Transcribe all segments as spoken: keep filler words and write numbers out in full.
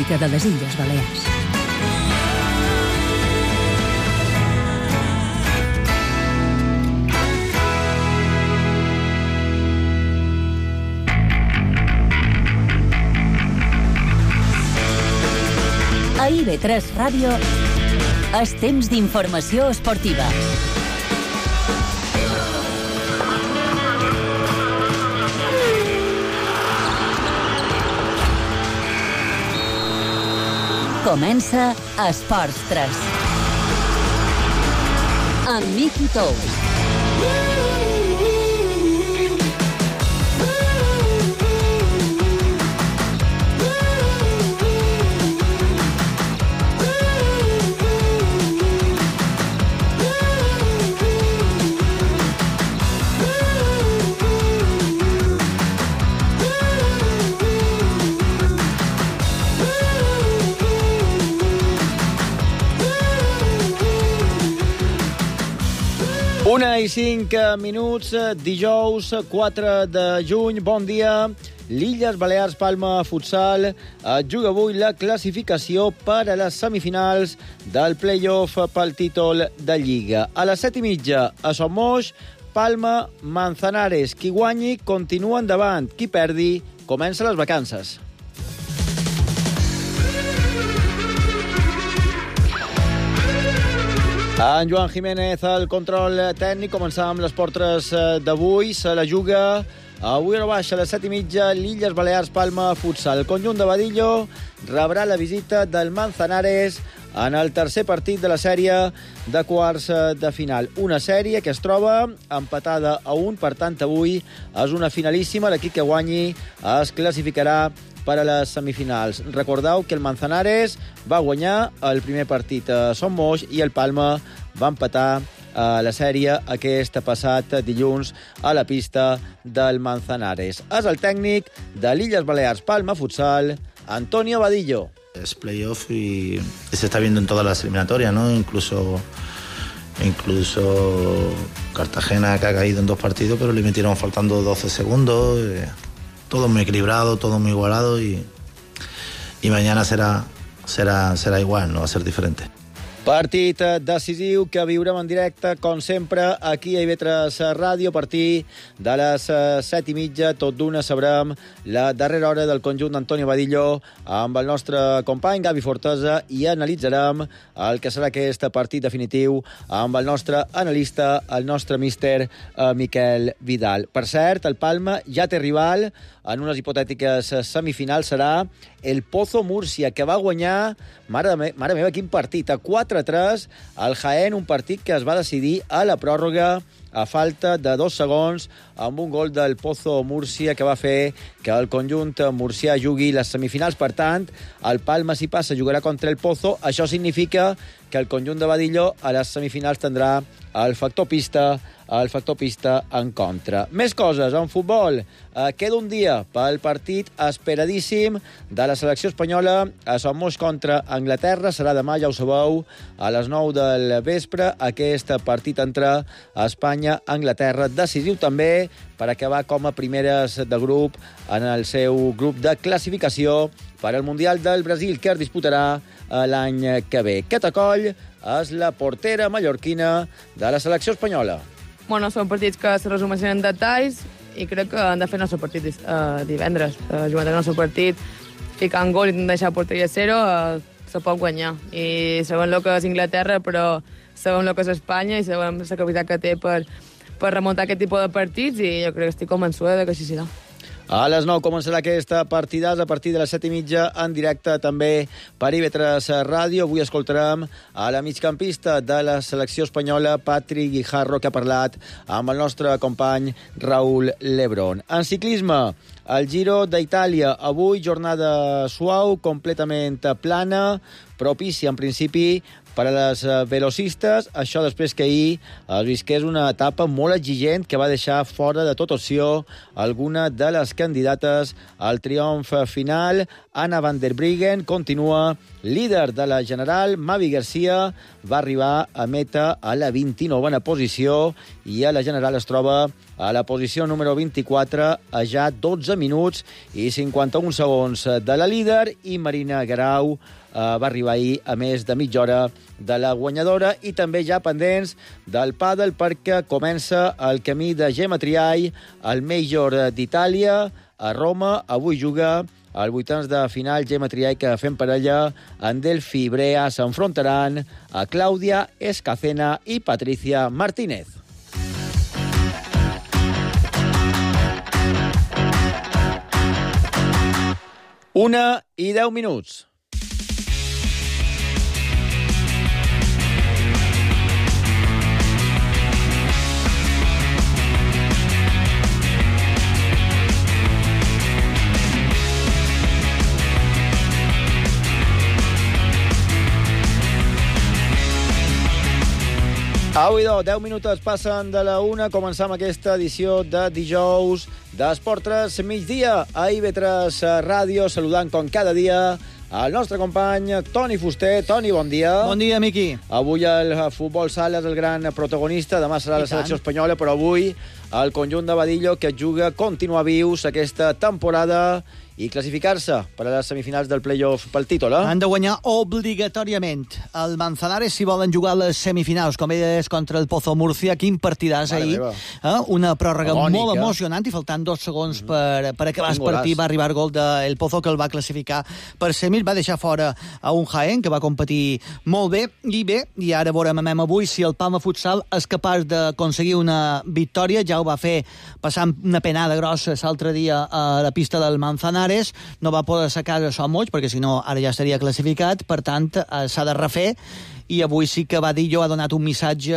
música de les Illes Balears. A I V tres Ràdio, és temps d'informació esportiva. Comença Esports tres. Amb Miki Tous. Una i cinc minuts, dijous quatre de juny, bon dia. L'Illes Balears Palma Futsal juga avui la classificació per a les semifinals del play-off pel títol de Lliga. A les set i mitja, a Sommoix, Palma, Manzanares. Qui guanyi continua endavant. Qui perdi, comença les vacances. En Joan Jiménez, el control tècnic. Començam amb les portres d'avui. Se la juga avui a la baixa, a les set i mitja, l'Illes Balears Palma Futsal. El conjunt de Badillo rebrà la visita del Manzanares en el tercer partit de la sèrie de quarts de final. Una sèrie que es troba empatada a un, per tant, avui és una finalíssima. L'equip que guanyi es classificarà per a les semifinals. Recordeu que el Manzanares va guanyar el primer partit a Sommoix i el Palma va empatar a la sèrie aquest passat dilluns a la pista del Manzanares. És el tècnic de l'Illes Balears Palma Futsal, Antonio Badillo. Es playoff y se está viendo en todas las eliminatorias, ¿no? Incluso, incluso Cartagena, que ha caído en dos partidos, pero le metieron faltando doce segundos. Eh, todo muy equilibrado, todo muy igualado y, y mañana será, será, será igual, no va a ser diferente. Partit decisiu que viurem en directe, com sempre, aquí a I V tres Ràdio. A partir de les set i mitja, tot d'una sabrem la darrera hora del conjunt d'Antonio Badillo amb el nostre company Gavi Fortesa i analitzarem el que serà aquest partit definitiu amb el nostre analista, el nostre míster eh, Miquel Vidal. Per cert, el Palma ja té rival en unes hipotètiques semifinals. Serà el Pozo Múrcia, que va guanyar, mare, me, mare meva, quin partit, a quatre a tres al Jaén, un partit que es va decidir a la pròrroga a falta de dos segons amb un gol del Pozo Múrcia que va fer que el conjunt murcià jugui les semifinals. Per tant, el Palma, si passa, jugarà contra el Pozo. Això significa que el conjunt de Badillo a les semifinals tindrà el factor pista el factor pista en contra. Més coses en futbol. Eh, queda un dia pel partit esperadíssim de la selecció espanyola a Sommoix contra Anglaterra. Serà demà, ja ho sabeu, a les nou del vespre. Aquest partit entre Espanya i Anglaterra, decisiu també per acabar com a primeres de grup en el seu grup de classificació per al Mundial del Brasil, que es disputarà l'any que ve. Cata Coll és la portera mallorquina de la selecció espanyola. Bueno, són partits que se resumeixen en detalls i crec que han de fer el nostre partit uh, divendres. Uh, Jugar el nostre partit, ficant gol i deixar porteria a zero, uh, se pot guanyar. I sabem el que és Inglaterra, però sabem el que és Espanya i sabem la capacitat que té per, per remuntar aquest tipus de partits i jo crec que estic convençuda que així serà. A les nou començarà aquesta partidàs, a partir de les set i mitja, en directe també per I V tres Ràdio. Avui escoltarem a la migcampista de la selecció espanyola, Patrick Guijarro, que ha parlat amb el nostre company Raúl Lebrón. En ciclisme, el Giro d'Itàlia. Avui jornada suau, completament plana, propícia en principi per a les velocistes. Això després que ahir es visqués una etapa molt exigent que va deixar fora de tota opció alguna de les candidates al triomf final. Anna van der Breggen continua líder de la general. Mavi Garcia va arribar a meta a la vint-i-novena posició i a la general es troba a la posició número vint-i-quatre a ja dotze minuts i cinquanta-un segons de la líder, i Marina Guerau eh, va arribar ahir a més de mitja hora de la guanyadora. I també ja pendents del pàdel, perquè comença el camí de Gemma Triay al Major d'Itàlia a Roma. Avui juga al vuitens de final Gemma Triay, que fent parella en Delphi Brea s'enfrontaran a Clàudia Escacena i Patricia Martínez. Una i deu minuts. Au, idò, deu minuts passen de la una. Començam aquesta edició de dijous d'Esport tres migdia a I B tres Ràdio, saludant com cada dia el nostre company Toni Fuster. Toni, bon dia. Bon dia, Miqui. Avui el futbol sala és el gran protagonista, demà serà I la selecció tant. espanyola, però avui el conjunt de Badillo, que juga continuar vius aquesta temporada i classificar-se per a les semifinals del play-off pel títol, eh? Han de guanyar obligatòriament. El Manzanares, si volen jugar a les semifinals, com és contra el Pozo Murcia, quin partidàs ahir. Eh? Una pròrroga Agònica. molt emocionant, i faltant dos segons mm. per, per acabar el partit va arribar el gol del Pozo, que el va classificar per semis. Va deixar fora a un Jaén, que va competir molt bé, i bé, i ara veurem avui si el Palma Futsal és capaç d'aconseguir una victòria. Ja ho va fer passant una penada grossa l'altre dia a la pista del Manzanares. No va poder sacar a Somoig, perquè si no ara ja estaria classificat. Per tant, eh, s'ha de refer, i avui sí que Badillo ha donat un missatge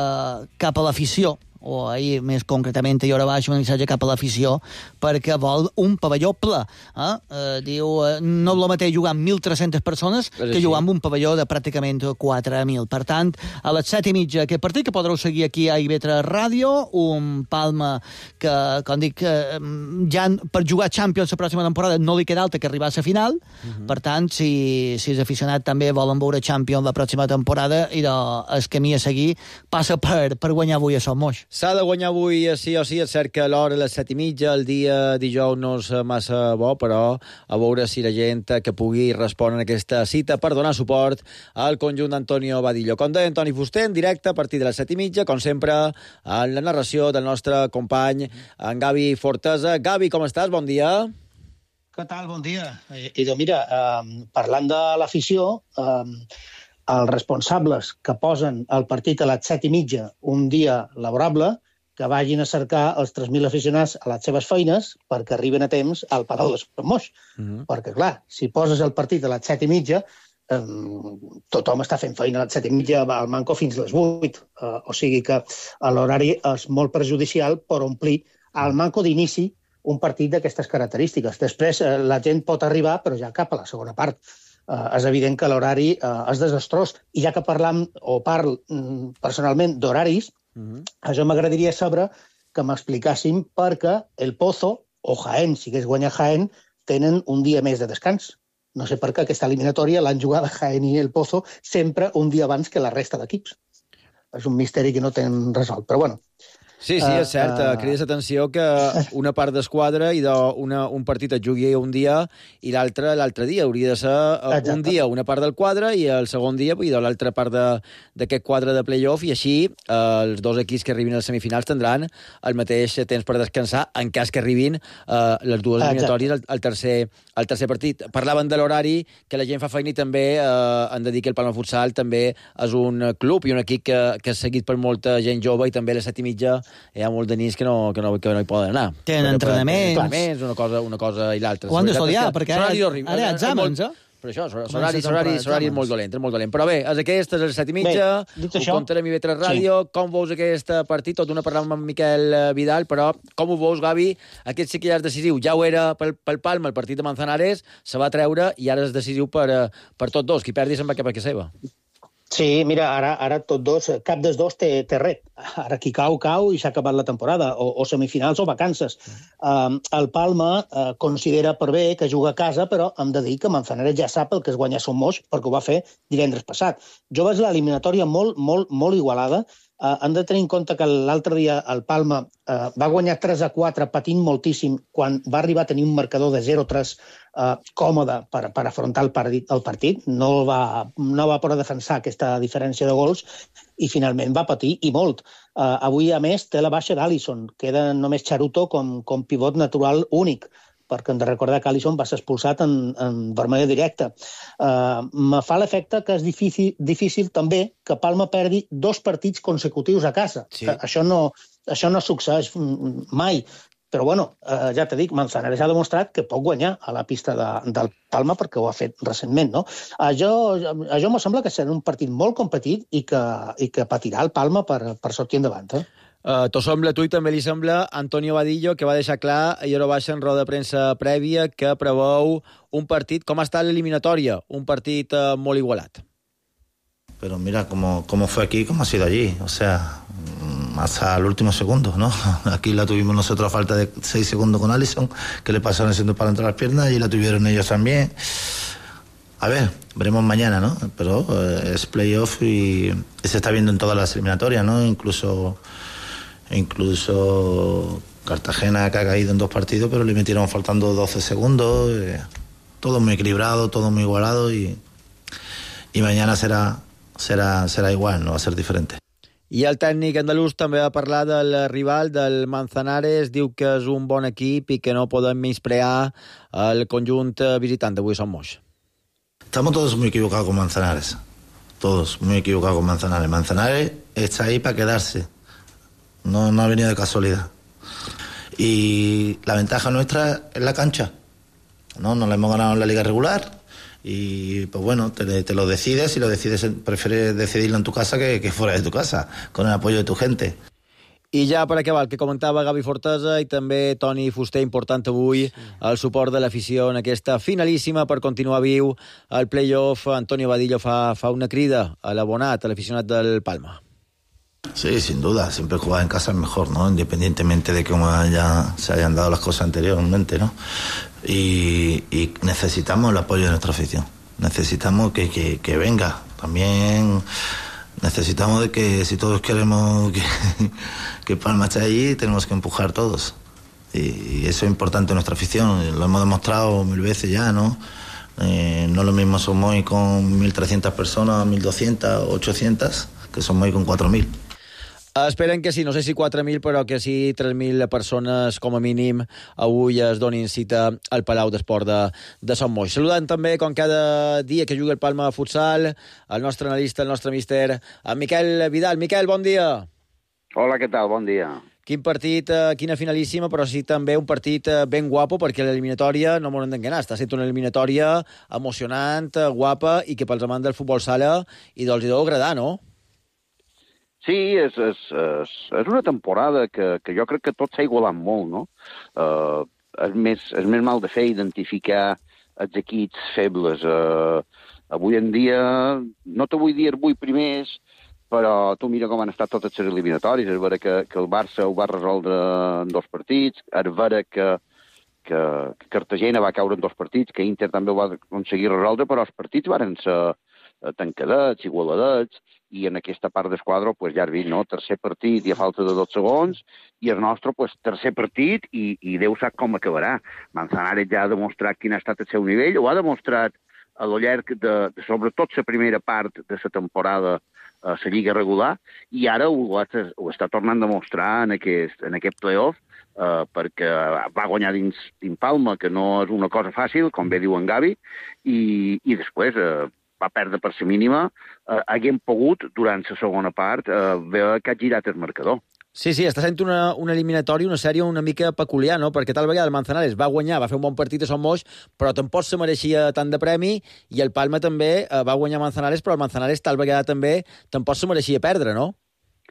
cap a l'afició, o ahir més concretament a hora baixa, un missatge cap a l'afició, perquè vol un pavelló ple. Eh? Eh, diu, eh, no és el mateix jugar amb mil tres-centes persones que jugar amb un pavelló de pràcticament quatre mil. Per tant, a les set i mitja aquest partit, que podreu seguir aquí a I B tres Ràdio, un Palma que, com dic, eh, ja per jugar Champions la pròxima temporada no li queda alta que arribar a la final. Uh-huh. Per tant, si, si és aficionat també volen veure Champions la pròxima temporada, i el camí a seguir passa per, per guanyar avui a Somoix. S'ha de guanyar avui sí o sí. És cert que l'hora a les set i mitja, el dia dijous no és massa bo, però a veure si la gent que pugui respondre a aquesta cita per donar suport al conjunt d'Antonio Badillo. Com deia Toni Fuster, en directe a partir de les set i mitja, com sempre, en la narració del nostre company, en Gavi Fortesa. Gavi, com estàs? Bon dia. Què tal? Bon dia. I, i doncs mira, eh, parlant de l'afició, eh, els responsables que posen el partit a les set i mitja un dia laborable, que vagin a cercar els tres mil aficionats a les seves feines perquè arriben a temps al Palau de Somoix. Uh-huh. Perquè, clar, si poses el partit a les set i mitja, eh, tothom està fent feina a les set i mitja al Manco fins a les vuit. Eh, o sigui que l'horari és molt perjudicial per omplir al Manco d'inici un partit d'aquestes característiques. Després eh, la gent pot arribar, però ja cap a la segona part. Uh, és evident que l'horari uh, és desastrós. I ja que parlam, o parlo mm, personalment d'horaris, uh-huh. això m'agradaria saber que m'explicàssim perquè el Pozo, o Jaén, si hagués guanyat Jaén, tenen un dia més de descans. No sé per què aquesta eliminatòria l'han jugada Jaén i el Pozo sempre un dia abans que la resta d'equips. És un misteri que no tenen resolt, però bueno. Sí, sí, és cert. Uh, uh... Crides atenció que una part d'esquadra i una, un partit et jugui un dia i l'altre l'altre dia. Hauria de ser uh, un dia una part del quadre i el segon dia i de l'altra part d'aquest quadre de play-off, i així uh, els dos equips que arribin a les semifinals tindran el mateix temps per descansar en cas que arribin uh, les dues eliminatòries al, al, tercer, al tercer partit. Parlaven de l'horari, que la gent fa feina, i també uh, han de dir que el Palma Futsal també és un club i un equip que, que és seguit per molta gent jove, i també a les set i mitja hi ha molt de nins que no, que no, que no hi poden anar. Tenen entrenaments. Entrenaments, una cosa, una cosa i l'altra. Ho han d'estudiar, perquè ara hi ha exàmens, eh? Per això, l'horari és molt dolent, és molt dolent. Però bé, és aquest, és a les set i mitja, ho contarem a I B tres Ràdio. Sí. Com veus aquest partit? Tot d'una parlàvem amb Miquel Vidal, però com ho veus, Gavi? Aquest sí que ja és decisiu. Ja ho era pel, pel Palma, el partit de Manzanares, se va treure, i ara és decisiu per, per tots dos. Qui perdi se'n va cap a casa seva. Sí, mira, ara, ara tots dos, cap dels dos té, té ret. Ara qui cau, cau i s'ha acabat la temporada, o, o semifinals o vacances. Um, el Palma uh, considera per bé que juga a casa, però hem de dir que Manzanares ja sap el que és guanyar Somos, perquè ho va fer divendres passat. Jo veig l'eliminatòria molt, molt, molt igualada. Uh, hem de tenir en compte que l'altre dia el Palma uh, va guanyar tres a quatre patint moltíssim quan va arribar a tenir un marcador de zero a tres uh, còmode per, per afrontar el partit. El partit. No, va, no va poder defensar aquesta diferència de gols i finalment va patir, i molt. Uh, avui, a més, té la baixa d'Alisson. Queda només Charuto com, com pivot natural únic, perquè hem de recordar que Alisson va ser expulsat en, en vermella directa. Uh, me fa l'efecte que és difícil, difícil també que Palma perdi dos partits consecutius a casa. Sí. Això, no, això no succeeix mai. Però, bueno, uh, ja t'he dit, Manzanares ha demostrat que pot guanyar a la pista de, del Palma perquè ho ha fet recentment, no? Això, això me sembla que serà un partit molt competit i que, i que patirà el Palma per, per sortir endavant, eh? Uh, T'ho sembla, tu i també li sembla Antonio Vadillo, que va deixar clar a hora baixa en roda de premsa prèvia que preveu un partit, com ha estat l'eliminatòria, un partit uh, molt igualat. Pero mira cómo, cómo fue aquí, cómo ha sido allí, o sea, hasta el último segundo, ¿no? Aquí la tuvimos nosotros a falta de seis segundos con Alisson, que le pasaron haciendo para entrar las piernas, y la tuvieron ellos también. A ver, veremos mañana, ¿no? Pero eh, es playoff y, y se está viendo en todas las eliminatorias, ¿no? Incluso... Incluso Cartagena, que ha caído en dos partidos, pero le metieron faltando doce segundos. Eh, todo muy equilibrado, todo muy igualado y, y mañana será, será, será igual, no va a ser diferente. I el tècnic andalús també va parlar del rival, del Manzanares, diu que és un bon equip i que no poden menysprear el conjunt visitant d'avui Son Moix. Estamos todos muy equivocados con Manzanares, todos muy equivocados con Manzanares. Manzanares está ahí para quedarse. No, no ha venido de casualidad. Y la ventaja nuestra es la cancha. No, nos la hemos ganado en la liga regular y pues bueno, te, te lo decides y lo decides, prefieres decidirlo en tu casa que, que fuera de tu casa, con el apoyo de tu gente. I ja per acabar, el que comentava Gavi Fortesa i també Toni Fuster, important avui el suport de l'afició en aquesta finalíssima per continuar viu el play-off. Antonio Vadillo fa, fa una crida a l'abonat, a l'aficionat del Palma. Sí, sin duda, siempre jugar en casa es mejor, ¿no? Independientemente de cómo haya, se hayan dado las cosas anteriormente, ¿no? Y, y necesitamos el apoyo de nuestra afición, necesitamos que, que, que venga, también necesitamos de que si todos queremos que, que Palma esté allí, tenemos que empujar todos, y, y eso es importante en nuestra afición, lo hemos demostrado mil veces ya, ¿no? Eh, no lo mismo somos hoy con mil trescientas personas, mil doscientas, ochocientas, que somos hoy con cuatro mil. Esperen que sí, no sé si quatre mil, però que sí tres mil persones com a mínim avui es donin cita al Palau d'Esport de, de Son Moix. Saludant també, com cada dia que juga el Palma de futsal, el nostre analista, el nostre míster, en Miquel Vidal. Miquel, bon dia. Hola, què tal? Bon dia. Quin partit, eh, quina finalíssima, però sí també un partit eh, ben guapo, perquè l'eliminatòria, no m'ho hem d'enganar, està sent una eliminatòria emocionant, eh, guapa, i que pels amants del futbol sala i doncs hi deu agradar, no? Sí, és, és, és, és una temporada que, que jo crec que tot s'ha igualat molt, no? Uh, és, més, és més mal de fer identificar els equips febles. Uh, avui en dia, no te vull dir avui primers, però tu mira com han estat totes les eliminatòries. És vera que, que el Barça ho va resoldre en dos partits, és vera que, que, que Cartagena va caure en dos partits, que Inter també ho va aconseguir resoldre, però els partits van ser tancadets, igualadets, i en aquesta part d'esquadra, pues, ja has vist, no? Tercer partit i a falta de dos segons, i el nostre, pues, tercer partit, i, i Déu sap com acabarà. Manzanares ja ha demostrat quin ha estat el seu nivell, ho ha demostrat a lo llarg de, de sobretot la primera part de la temporada a la lliga regular, i ara ho, ho està tornant a demostrar en aquest, en aquest play-off, eh, perquè va guanyar dins, dins Palma, que no és una cosa fàcil, com bé diu en Gavi, i, i després eh, va perdre per la mínima, eh, haguem pogut, durant la segona part, eh, veure que ha girat el marcador. Sí, sí, està sent una, una eliminatòria, una sèrie una mica peculiar, no? Perquè tal vegada el Manzanares va guanyar, va fer un bon partit a Son Moix, però tampoc se mereixia tant de premi, i el Palma també eh, va guanyar Manzanares, però el Manzanares tal vegada també tampoc se mereixia perdre, no?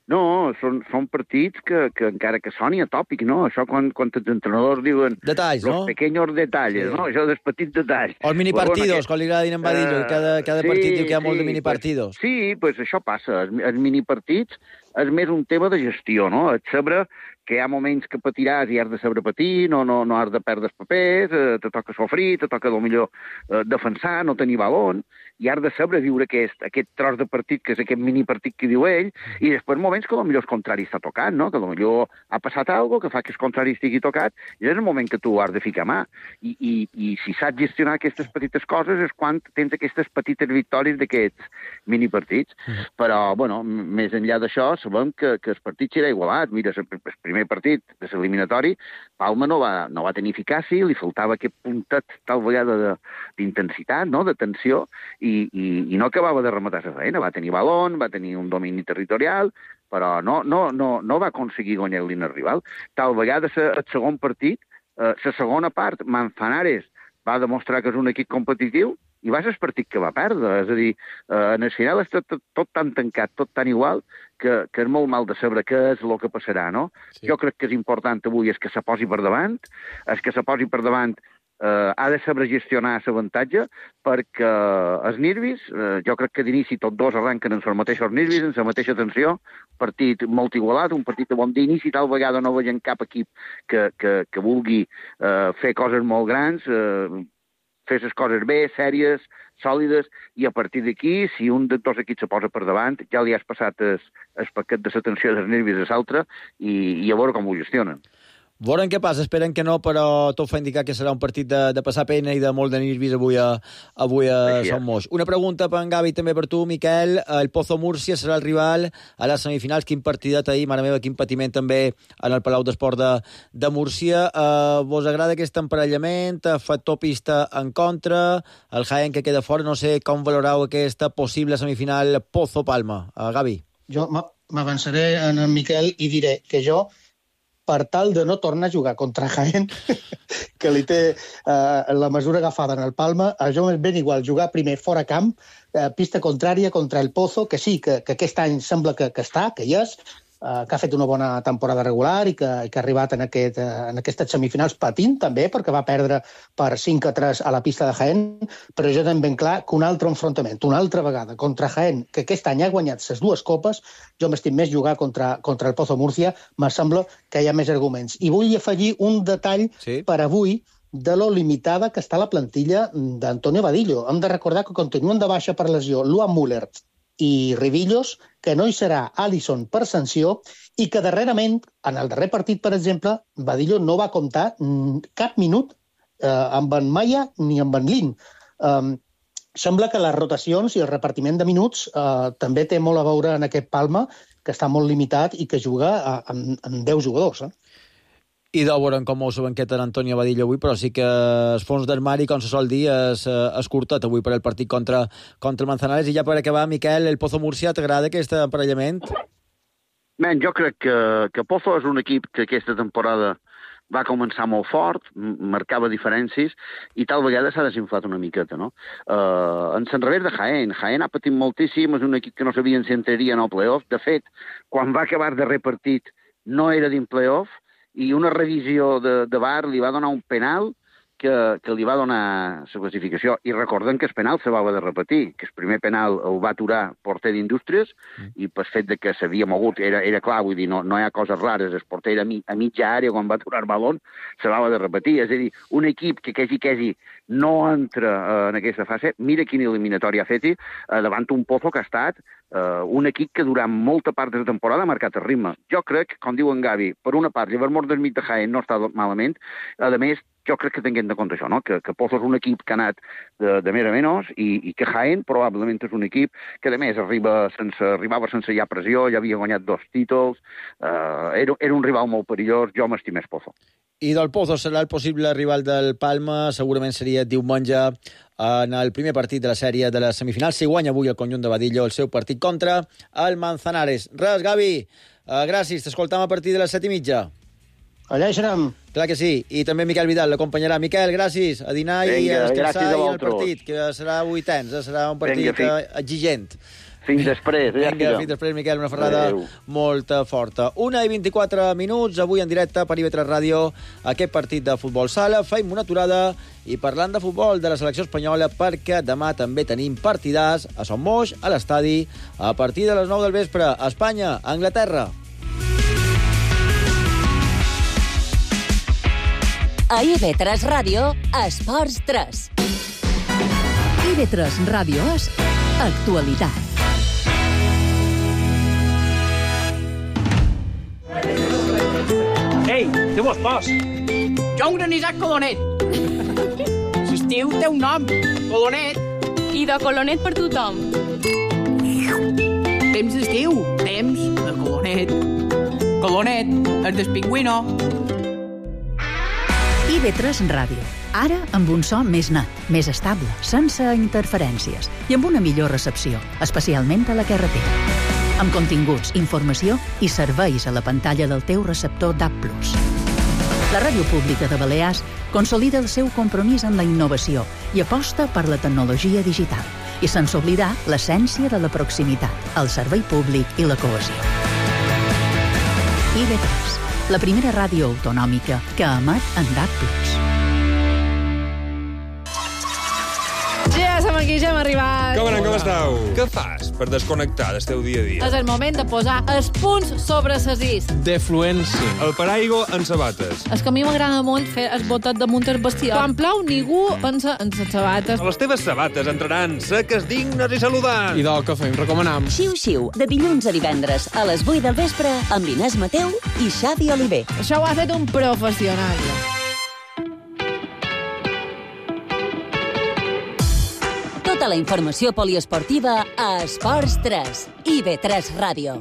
No, són, són partits que, que encara que soni atòpic, no? Això quan, quan els entrenadors diuen... Detalls, no? Los pequeños detalles, sí. No? Això dels petits detalls. O els minipartidos, bueno, quan li agrada dir en Badillo, uh, cada, cada sí, partit diu que hi ha sí, molt de minipartidos. Pues, sí, pues això passa. Els, els minipartits és més un tema de gestió, no? Et saber que hi ha moments que patiràs i has de saber patir, no, no, no has de perdre els papers, eh, te toca sofrir, te toca, millor eh, defensar, no tenir balon, i has de saber viure aquest, aquest tros de partit, que és aquest minipartit que diu ell, i després moments que potser el contrari està tocant, no? Que potser ha passat alguna cosa que fa que el contrari estigui tocat, i és el moment que tu has de ficar mà. I, i, i si saps gestionar aquestes petites coses és quan tens aquestes petites victòries d'aquests minipartits. Mm. Però, bueno, més enllà d'això, sabem que, que el partit serà igualat. Mira, el primer partit de l'eliminatori, Palma no va, no va tenir eficàcia, li faltava aquest puntet tal vegada d'intensitat, no?, de tensió, i, i, i no acabava de rematar la feina. Va tenir balon, va tenir un domini territorial, però no, no, no, no va aconseguir guanyar-li el rival. Tal vegada el segon partit, la eh, segona part, Manzanares va demostrar que és un equip competitiu i va ser el partit que va perdre. És a dir, eh, en el final està tot, tot tan tancat, tot tan igual, que, que és molt mal de saber què és el que passarà, no? Sí. Jo crec que és important avui és que se posi per davant, és que se posi per davant Uh, ha de saber gestionar l'avantatge perquè els nervis, uh, jo crec que d'inici tots dos arrenquen en els mateixos nervis, en la mateixa tensió, partit molt igualat, un partit de bon d'inici, tal vegada no veiem cap equip que, que, que vulgui uh, fer coses molt grans, uh, fer les coses bé, sèries, sòlides, i a partir d'aquí, si un dels dos equips se posa per davant, ja li has passat el, el paquet de la tensió dels nervis a l'altre i, i a veure com ho gestionen. Veurem què passa, esperen que no, però tot fa indicar que serà un partit de, de passar pena i de molt de nervis avui a, avui a Sant Moix. Una pregunta per en Gavi, també per tu, Miquel. El Pozo Múrcia serà el rival a les semifinals. Quin partidat ahir, mare meva, quin patiment també en el Palau d'Esport de, de Múrcia. Uh, vos agrada aquest emparellament? Factor pista en contra? El Jaén que queda fora? No sé com valorau aquesta possible semifinal Pozo-Palma. Uh, Gavi. Jo m'avançaré en el Miquel i diré que jo, per tal de no tornar a jugar contra Jaén, que li té eh, la mesura agafada en el Palma, a jo m'és ben igual jugar primer fora camp, eh, pista contrària contra el Pozo, que sí, que, que aquest any sembla que, que està, que hi és, eh, que ha fet una bona temporada regular i que, i que ha arribat en, aquest, eh, en aquestes semifinals patint també, perquè va perdre per cinc a tres a la pista de Jaén, però jo tenc ben clar que un altre enfrontament, una altra vegada, contra Jaén, que aquest any ha guanyat les dues copes, jo m'estim més jugar contra, contra el Pozo Múrcia, me sembla que hi ha més arguments. I vull afegir un detall sí. per avui de lo limitada que està la plantilla d'Antonio Badillo. Hem de recordar que continuen de baixa per lesió Luan Müller i Rivillos, que no hi serà Alisson per sanció, i que darrerament, en el darrer partit, per exemple, Badillo no va comptar cap minut eh, amb en Maia ni amb en Lin. Um, sembla que les rotacions i el repartiment de minuts eh, també té molt a veure en aquest Palma, que està molt limitat i que juga a, amb, amb deu jugadors. Eh? I de veurem com ho saben que té Antonio Badillo avui, però sí que el fons d'armari, com se sol dir, és, és curtet avui per el partit contra, contra el Manzanares. I ja per acabar, Miquel, el Pozo Múrcia, t'agrada aquest emparellament? Ben, jo crec que, que Pozo és un equip que aquesta temporada va començar molt fort, marcava diferències, i tal vegada s'ha desinflat una miqueta, no? Uh, en l'enrevés de Jaén. Jaén ha patit moltíssim, és un equip que no sabien si entraria en el playoff. De fet, quan va acabar de repartit, no era dins playoff, i una revisió de, de V A R li va donar un penal que, que li va donar la classificació. I recordem que el penal se va haver de repetir, que el primer penal el va aturar porter d'Indústries, mm. i per fet de que s'havia mogut, era, era clar, vull dir, no, no hi ha coses rares, el porter era a, mi, a mitja àrea quan va aturar el balon, se va haver de repetir. És a dir, un equip que quasi, quasi no entra eh, en aquesta fase, mira quina eliminatòria ha fet, eh, davant un Pozo que ha estat Uh, un equip que durant molta part de la temporada ha marcat el ritme. Jo crec, com diu en Gavi, per una part, llevar-nos del mig de Jaén no està malament. A més, jo crec que tinguem de compte això, no? que, que Pozo és un equip que ha anat de, de més a menys i, i que Jaén probablement és un equip que, a més, arriba sense, arribava sense ja pressió, ja havia guanyat dos títols, uh, era, era un rival molt perillós, jo m'estimés Pozo. I del Pozo serà el possible rival del Palma, segurament seria diumenge en el primer partit de la sèrie de la semifinal. Si guanya avui el conjunt de Badillo el seu partit contra el Manzanares. Res, Gavi, uh, gràcies, t'escoltam a partir de les set i mitja. Allà hi serem. Clar que sí, i també Miquel Vidal l'acompanyarà. Miquel, gràcies, a dinar Vinga, i a descansar i al partit, que serà avui tens, serà un partit Vinga, exigent. Fins després. Vinga, fins després, Miquel, una ferrada Adeu. molt forta. Una i vint-i-quatre minuts, avui en directe per I V tres Ràdio, aquest partit de futbol sala. Fem una aturada i parlant de futbol de la selecció espanyola, perquè demà també tenim partidars a Son Moix, a l'estadi, a partir de les nou del vespre. Espanya, Anglaterra. A I V tres Ràdio, Esports tres. I V tres Ràdio és actualitat. Ei, té vos pos. Jo un granissat colonet. L'estiu té un nom, colonet. I de colonet per tothom. Temps d'estiu, temps de colonet. Colonet, el del pingüino. I V tres Ràdio. Ara amb un so més net, més estable, sense interferències i amb una millor recepció, especialment a la carretera. Amb continguts, informació i serveis a la pantalla del teu receptor D A B plus. La ràdio pública de Balears consolida el seu compromís amb la innovació i aposta per la tecnologia digital, i sense oblidar l'essència de la proximitat, el servei públic i la cohesió. I V tres, la primera ràdio autonòmica que emet en D A B plus. Ja som aquí, ja hem arribat. Com anem, com esteu? Què fas per desconnectar del teu dia a dia? És el moment de posar els punts sobre les is. Defluència. El paraigua en sabates. És que a mi m'agrada molt fer el botet damunt el bestiar. Quan plou, ningú pensa en les sabates. Les teves sabates entraran seques, dignes i saludants. I del que fem, recomanam. Xiu-xiu, de dilluns a divendres a les vuit del vespre amb Inés Mateu i Xavi Oliver. Això ho ha fet un professional. Tota la informació poliesportiva a Esports tres. I V tres Ràdio.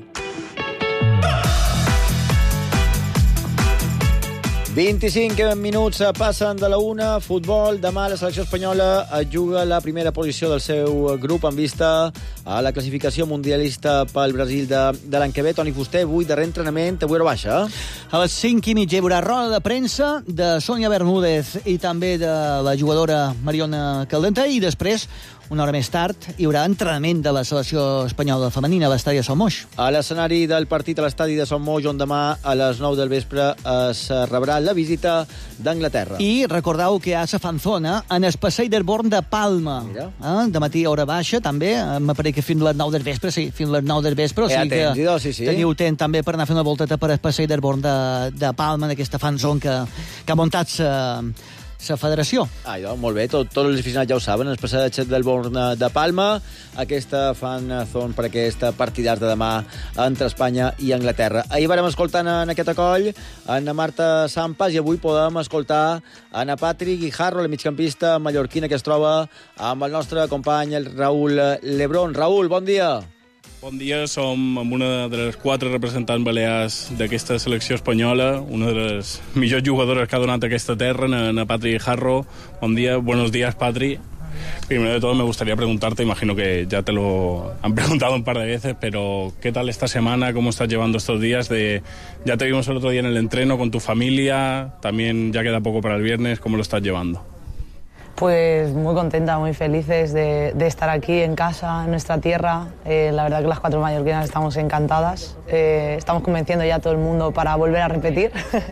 vint-i-cinc minuts passen de la una. Futbol. Demà la selecció espanyola juga la primera posició del seu grup en vista a la classificació mundialista pel Brasil de, de l'any que ve. Toni Fuster, avui darrer entrenament, avui hora baixa. A les cinc i mitja hi haurà roda de premsa de Sònia Bermúdez i també de la jugadora Mariona Caldentà, i després, una hora més tard, hi haurà entrenament de la selecció espanyola femenina a l'estadi de Son Moix. A l'escenari del partit a l'estadi de Son Moix, on demà a les nou del vespre es rebrà la visita d'Anglaterra. I recordeu que a la fanzona, en el passeig del Born de Palma. Eh? De matí a hora baixa, també. M'apareix que fins a les nou del vespre, sí, fins a les nou del vespre. O sigui eh, que tens, sí, sí. teniu temps també per anar a fer una volteta per el passeig del Born de, de Palma, en aquesta fanzona que, que ha muntat la la federació. Ah, doncs, molt bé, tot, tots els aficionats ja ho saben, el passeig del Born de Palma, aquesta fan zone per aquest partidars de demà entre Espanya i Anglaterra. Ahir vàrem escoltar en aquest acoll Anna Marta Sampas i avui podem escoltar Ana Patrick Guijarro, la migcampista mallorquina que es troba amb el nostre company, el Raúl Lebrón. Raúl, bon dia. Bon dia, som amb una de les quatre representants balears d'aquesta selecció espanyola, una de les millors jugadores que ha donat aquesta terra, Ana Patrick Guijarro. Bon día, buenos días, Patri. Primero de todo me gustaría preguntarte, imagino que ya te lo han preguntado un par de veces, pero ¿qué tal esta semana? ¿Cómo estás llevando estos días? De, ya te vimos el otro día en el entreno con tu familia, también ya queda poco para el viernes, ¿cómo lo estás llevando? Pues muy contenta, muy felices de, de estar aquí en casa, en nuestra tierra. Eh, la verdad que las cuatro mallorquinas estamos encantadas. Eh, estamos convenciendo ya a todo el mundo para volver a repetir.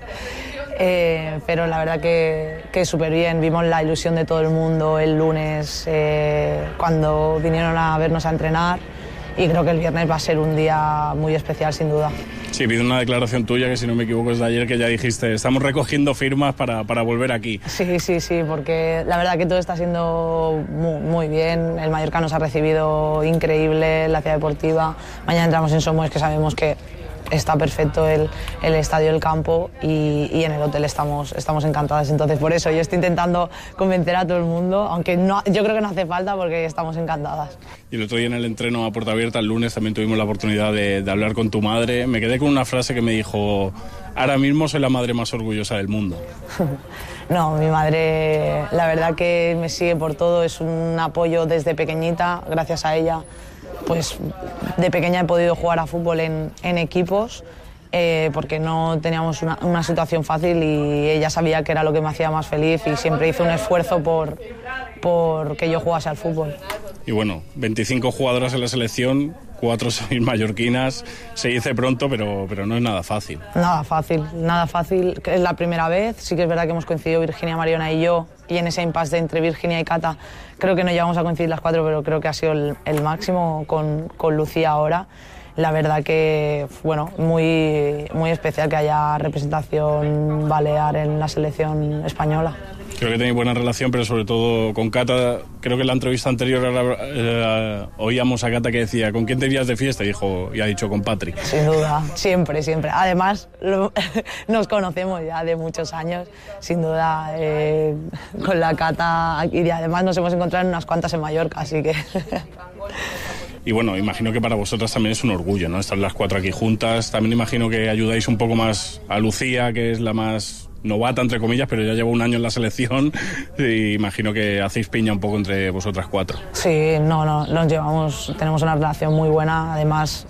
eh, pero la verdad que, que súper bien. Vimos la ilusión de todo el mundo el lunes eh, cuando vinieron a vernos a entrenar. Y creo que el viernes va a ser un día muy especial, sin duda. Sí, vi una declaración tuya, que si no me equivoco es de ayer, que ya dijiste, estamos recogiendo firmas para, para volver aquí. Sí, sí, sí, porque la verdad que todo está siendo muy, muy bien. El Mallorca nos ha recibido increíble, la ciudad deportiva. Mañana entramos en Son Moix, que sabemos que está perfecto el, el estadio, el campo, y, y en el hotel estamos, estamos encantadas. Entonces, por eso yo estoy intentando convencer a todo el mundo, aunque no, yo creo que no hace falta, porque estamos encantadas. Y el otro día en el entreno a puerta abierta, el lunes, también tuvimos la oportunidad de, de hablar con tu madre. Me quedé con una frase que me dijo, ahora mismo soy la madre más orgullosa del mundo. No, mi madre, la verdad que me sigue por todo, es un apoyo desde pequeñita, gracias a ella. Pues de pequeña he podido jugar a fútbol en, en equipos eh, porque no teníamos una, una situación fácil, y ella sabía que era lo que me hacía más feliz y siempre hizo un esfuerzo por, por que yo jugase al fútbol. Y bueno, veinticinco jugadoras en la selección, cuatro sois mallorquinas, se dice pronto, pero, pero no es nada fácil. Nada fácil, nada fácil. Es la primera vez, sí que es verdad que hemos coincidido Virginia, Mariona y yo, y en ese impasse entre Virginia y Cata creo que no llegamos a coincidir las cuatro, pero creo que ha sido el, el máximo con, con Lucía ahora. La verdad que, bueno, muy, muy especial que haya representación balear en la selección española. Creo que tenéis buena relación, pero sobre todo con Cata. Creo que en la entrevista anterior eh, oíamos a Cata que decía, ¿con quién te irías de fiesta? Y dijo, y ha dicho, con Patri. Sin duda, siempre, siempre. Además, lo, nos conocemos ya de muchos años, sin duda, eh, con la Cata. Y además nos hemos encontrado en unas cuantas en Mallorca, así que... Y bueno, imagino que para vosotras también es un orgullo, ¿no? Estar las cuatro aquí juntas. También imagino que ayudáis un poco más a Lucía, que es la más novata, entre comillas, pero ya lleva un año en la selección. Y imagino que hacéis piña un poco entre vosotras cuatro. Sí, no, no, nos llevamos, tenemos una relación muy buena. Además,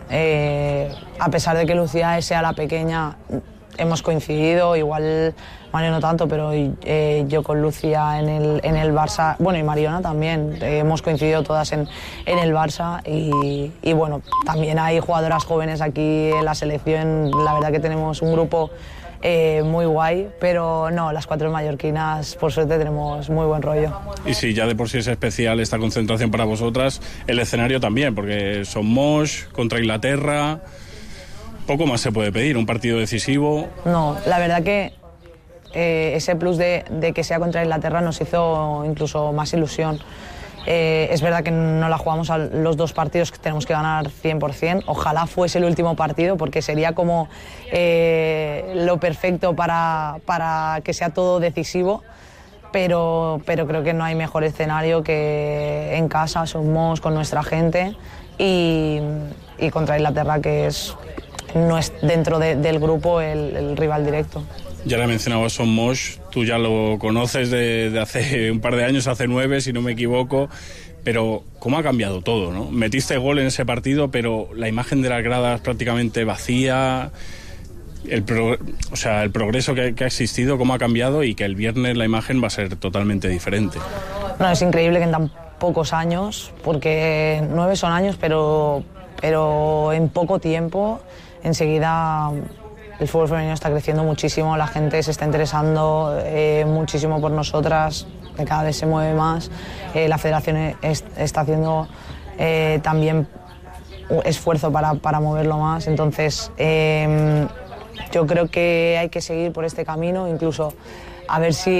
eh, a pesar de que Lucía sea la pequeña, hemos coincidido, igual Mario no tanto, pero eh, yo con Lucía en el, en el Barça, bueno, y Mariona también, eh, hemos coincidido todas en, en el Barça y, y bueno, también hay jugadoras jóvenes aquí en la selección, la verdad que tenemos un grupo eh, muy guay, pero no, las cuatro mallorquinas por suerte tenemos muy buen rollo. Y si ya de por sí es especial esta concentración para vosotras, el escenario también, porque son Mosh contra Inglaterra. Poco más se puede pedir, un partido decisivo. No, la verdad que eh, ese plus de, de que sea contra Inglaterra nos hizo incluso más ilusión. Eh, es verdad que no la jugamos a los dos partidos que tenemos que ganar cien por cien. Ojalá fuese el último partido porque sería como eh, lo perfecto para, para que sea todo decisivo. Pero, pero creo que no hay mejor escenario que en casa, somos con nuestra gente y, y contra Inglaterra, que es... no es dentro de, del grupo el, el rival directo. Ya le mencionaba Son Mosh, tú ya lo conoces de, de hace un par de años, hace nueve, si no me equivoco, pero ¿cómo ha cambiado todo, no? Metiste gol en ese partido, pero la imagen de las gradas prácticamente vacía, el, pro, o sea, el progreso que, que ha existido, cómo ha cambiado y que el viernes la imagen va a ser totalmente diferente. No, es increíble que en tan pocos años, porque nueve son años, pero, pero en poco tiempo... Enseguida el fútbol femenino está creciendo muchísimo, la gente se está interesando eh, muchísimo por nosotras, que cada vez se mueve más. Eh, la federación es, está haciendo eh, también esfuerzo para, para moverlo más. Entonces, eh, yo creo que hay que seguir por este camino, incluso a ver si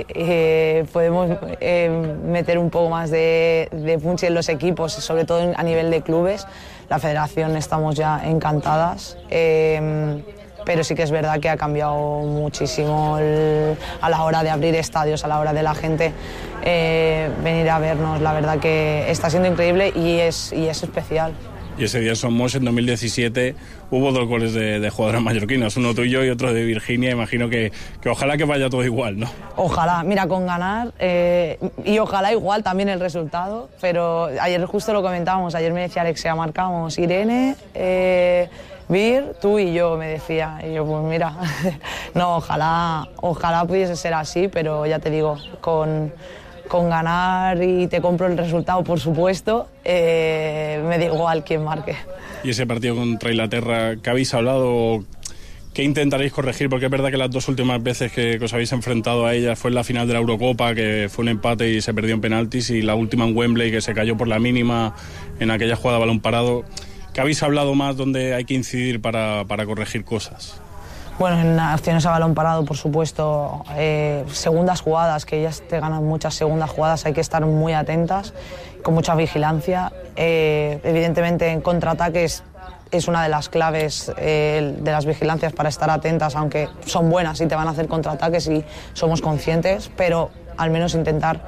eh, podemos eh, meter un poco más de, de punch en los equipos, sobre todo a nivel de clubes. La federación estamos ya encantadas, eh, pero sí que es verdad que ha cambiado muchísimo el, a la hora de abrir estadios, a la hora de la gente eh, venir a vernos. La verdad que está siendo increíble y es, y es especial. Y ese día somos en dos mil diecisiete, hubo dos goles de, de jugadoras mallorquinas, uno tuyo y otro de Virginia. Imagino que, que ojalá que vaya todo igual, ¿no? Ojalá, mira, con ganar eh, y ojalá igual también el resultado, pero ayer justo lo comentábamos, ayer me decía Alexia, marcamos Irene, eh, Vir, tú y yo, me decía, y yo pues mira, no, ojalá, ojalá pudiese ser así, pero ya te digo, con... con ganar y te compro el resultado, por supuesto, eh, me da igual quién marque. Y ese partido contra Inglaterra, ¿qué habéis hablado? ¿Qué intentaréis corregir? Porque es verdad que las dos últimas veces que, que os habéis enfrentado a ella fue en la final de la Eurocopa, que fue un empate y se perdió en penaltis, y la última en Wembley, que se cayó por la mínima en aquella jugada a balón parado. ¿Qué habéis hablado más donde hay que incidir para, para corregir cosas? Bueno, en acciones a balón parado, por supuesto, eh, segundas jugadas, que ellas te ganan muchas segundas jugadas, hay que estar muy atentas, con mucha vigilancia. Eh, evidentemente, en contraataques es una de las claves eh, de las vigilancias para estar atentas, aunque son buenas y te van a hacer contraataques y somos conscientes, pero al menos intentar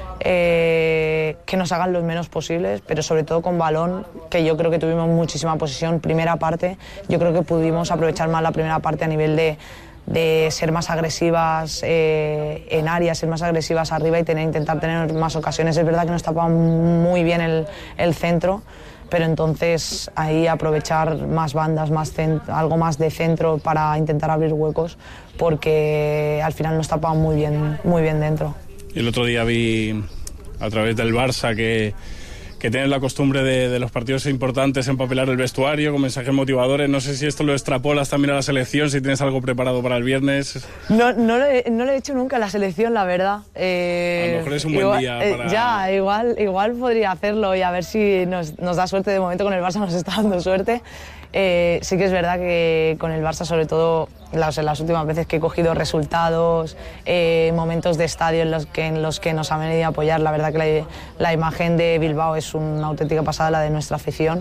eh, que nos hagan los menos posibles, pero sobre todo con balón, que yo creo que tuvimos muchísima posesión. Primera parte, yo creo que pudimos aprovechar más la primera parte a nivel de, de ser más agresivas eh, en área, ser más agresivas arriba y tener, intentar tener más ocasiones. Es verdad que nos tapaba muy bien el, el centro, pero entonces ahí aprovechar más bandas, más algo más de centro para intentar abrir huecos, porque al final nos tapaban muy bien, muy bien dentro. El otro día vi a través del Barça, que, que tienes la costumbre de, de los partidos importantes empapelar el vestuario con mensajes motivadores. No sé si esto lo extrapolas también a la selección, si tienes algo preparado para el viernes. No, no, lo, he, no lo he hecho nunca en la selección, la verdad. Eh, a lo mejor es un buen igual, día para... Eh, ya, igual, igual podría hacerlo y a ver si nos, nos da suerte. De momento con el Barça nos está dando suerte. Eh, sí que es verdad que con el Barça, sobre todo las, las últimas veces que he cogido resultados, eh, momentos de estadio en los, que, en los que nos han venido a apoyar, la verdad que la, la imagen de Bilbao es una auténtica pasada, la de nuestra afición.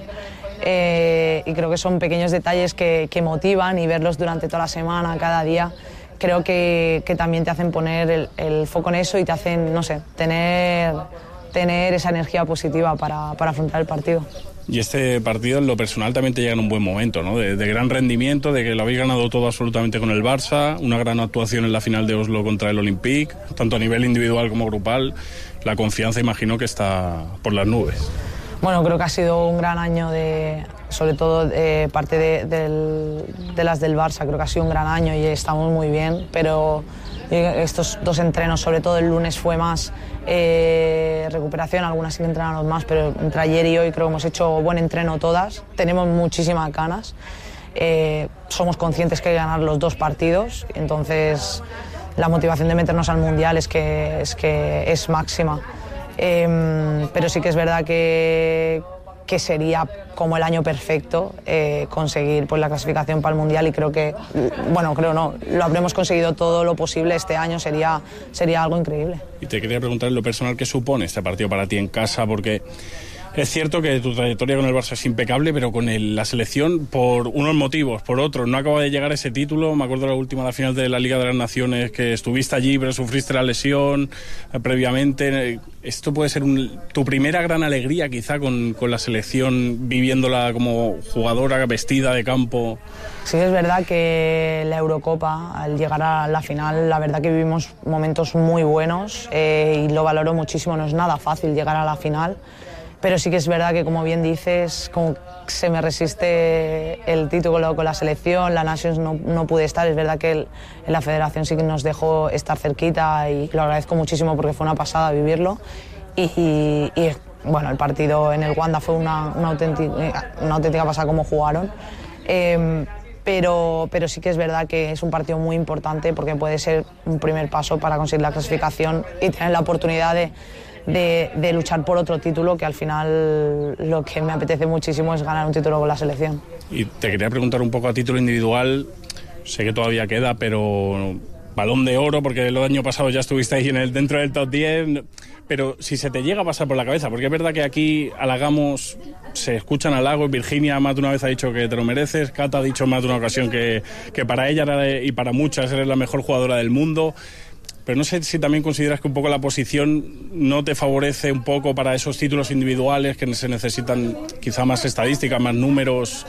Eh, y creo que son pequeños detalles que, que motivan, y verlos durante toda la semana, cada día, creo que, que también te hacen poner el, el foco en eso y te hacen, no sé, tener, tener esa energía positiva para, para afrontar el partido. Y este partido en lo personal también te llega en un buen momento, ¿no? De, de gran rendimiento, de que lo habéis ganado todo absolutamente con el Barça, una gran actuación en la final de Oslo contra el Olympique, tanto a nivel individual como grupal. La confianza, imagino, que está por las nubes. Bueno, creo que ha sido un gran año, de, sobre todo eh, parte de, de, de las del Barça. Creo que ha sido un gran año y estamos muy bien, pero estos dos entrenos, sobre todo el lunes, fue más eh, recuperación. Algunas sí que entrenamos más, pero entre ayer y hoy creo que hemos hecho buen entreno todas. Tenemos muchísimas ganas. Eh, somos conscientes que hay que ganar los dos partidos, entonces la motivación de meternos al Mundial es que es, que es máxima. Eh, pero sí que es verdad que, que sería como el año perfecto eh, conseguir pues, la clasificación para el Mundial, y creo que, bueno, creo no, lo habremos conseguido todo lo posible este año, sería, sería algo increíble. Y te quería preguntar en lo personal, ¿qué supone este partido para ti en casa? Porque es cierto que tu trayectoria con el Barça es impecable, pero con el, la selección, por unos motivos, por otros, no acaba de llegar ese título. Me acuerdo de la última, la final de la Liga de las Naciones, que estuviste allí, pero sufriste la lesión eh, previamente. Esto puede ser un, tu primera gran alegría, quizá, con, con la selección, viviéndola como jugadora vestida de campo. Sí, es verdad que la Eurocopa, al llegar a la final, la verdad que vivimos momentos muy buenos eh, y lo valoro muchísimo. No es nada fácil llegar a la final. Pero sí que es verdad que, como bien dices, como se me resiste el título con la selección, la Nations no, no pude estar. Es verdad que el, en la federación sí que nos dejó estar cerquita y lo agradezco muchísimo porque fue una pasada vivirlo. Y, y, y bueno, el partido en el Wanda fue una, una, auténtica, una auténtica pasada como jugaron. Eh, pero, pero sí que es verdad que es un partido muy importante porque puede ser un primer paso para conseguir la clasificación y tener la oportunidad de De, de luchar por otro título, que al final lo que me apetece muchísimo es ganar un título con la selección. Y te quería preguntar un poco a título individual, sé que todavía queda, pero Balón de Oro, porque el año pasado ya estuviste ahí en el, dentro del top diez, pero si se te llega a pasar por la cabeza, porque es verdad que aquí halagamos, se escuchan halagos. Virginia más de una vez ha dicho que te lo mereces, Cata ha dicho más de una ocasión que, que para ella y para muchas eres la mejor jugadora del mundo. Pero no sé si también consideras que un poco la posición no te favorece un poco para esos títulos individuales, que se necesitan quizá más estadísticas, más números.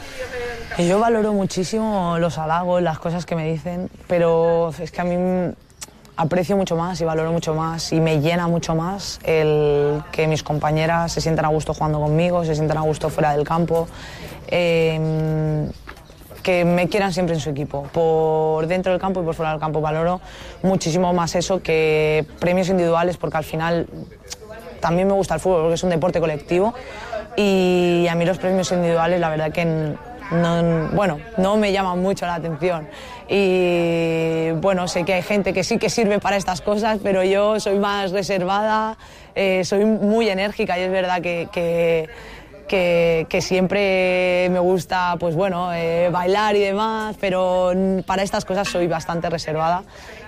Yo valoro muchísimo los halagos, las cosas que me dicen, pero es que a mí aprecio mucho más y valoro mucho más y me llena mucho más el que mis compañeras se sientan a gusto jugando conmigo, se sientan a gusto fuera del campo. Eh, que me quieran siempre en su equipo, por dentro del campo y por fuera del campo. Valoro muchísimo más eso que premios individuales, porque al final también me gusta el fútbol, porque es un deporte colectivo, y a mí los premios individuales la verdad que no, bueno, no me llaman mucho la atención. Y bueno, sé que hay gente que sí que sirve para estas cosas, pero yo soy más reservada, eh, soy muy enérgica, y es verdad que, que Que, que siempre me gusta, pues bueno, eh, bailar y demás, pero para estas cosas soy bastante reservada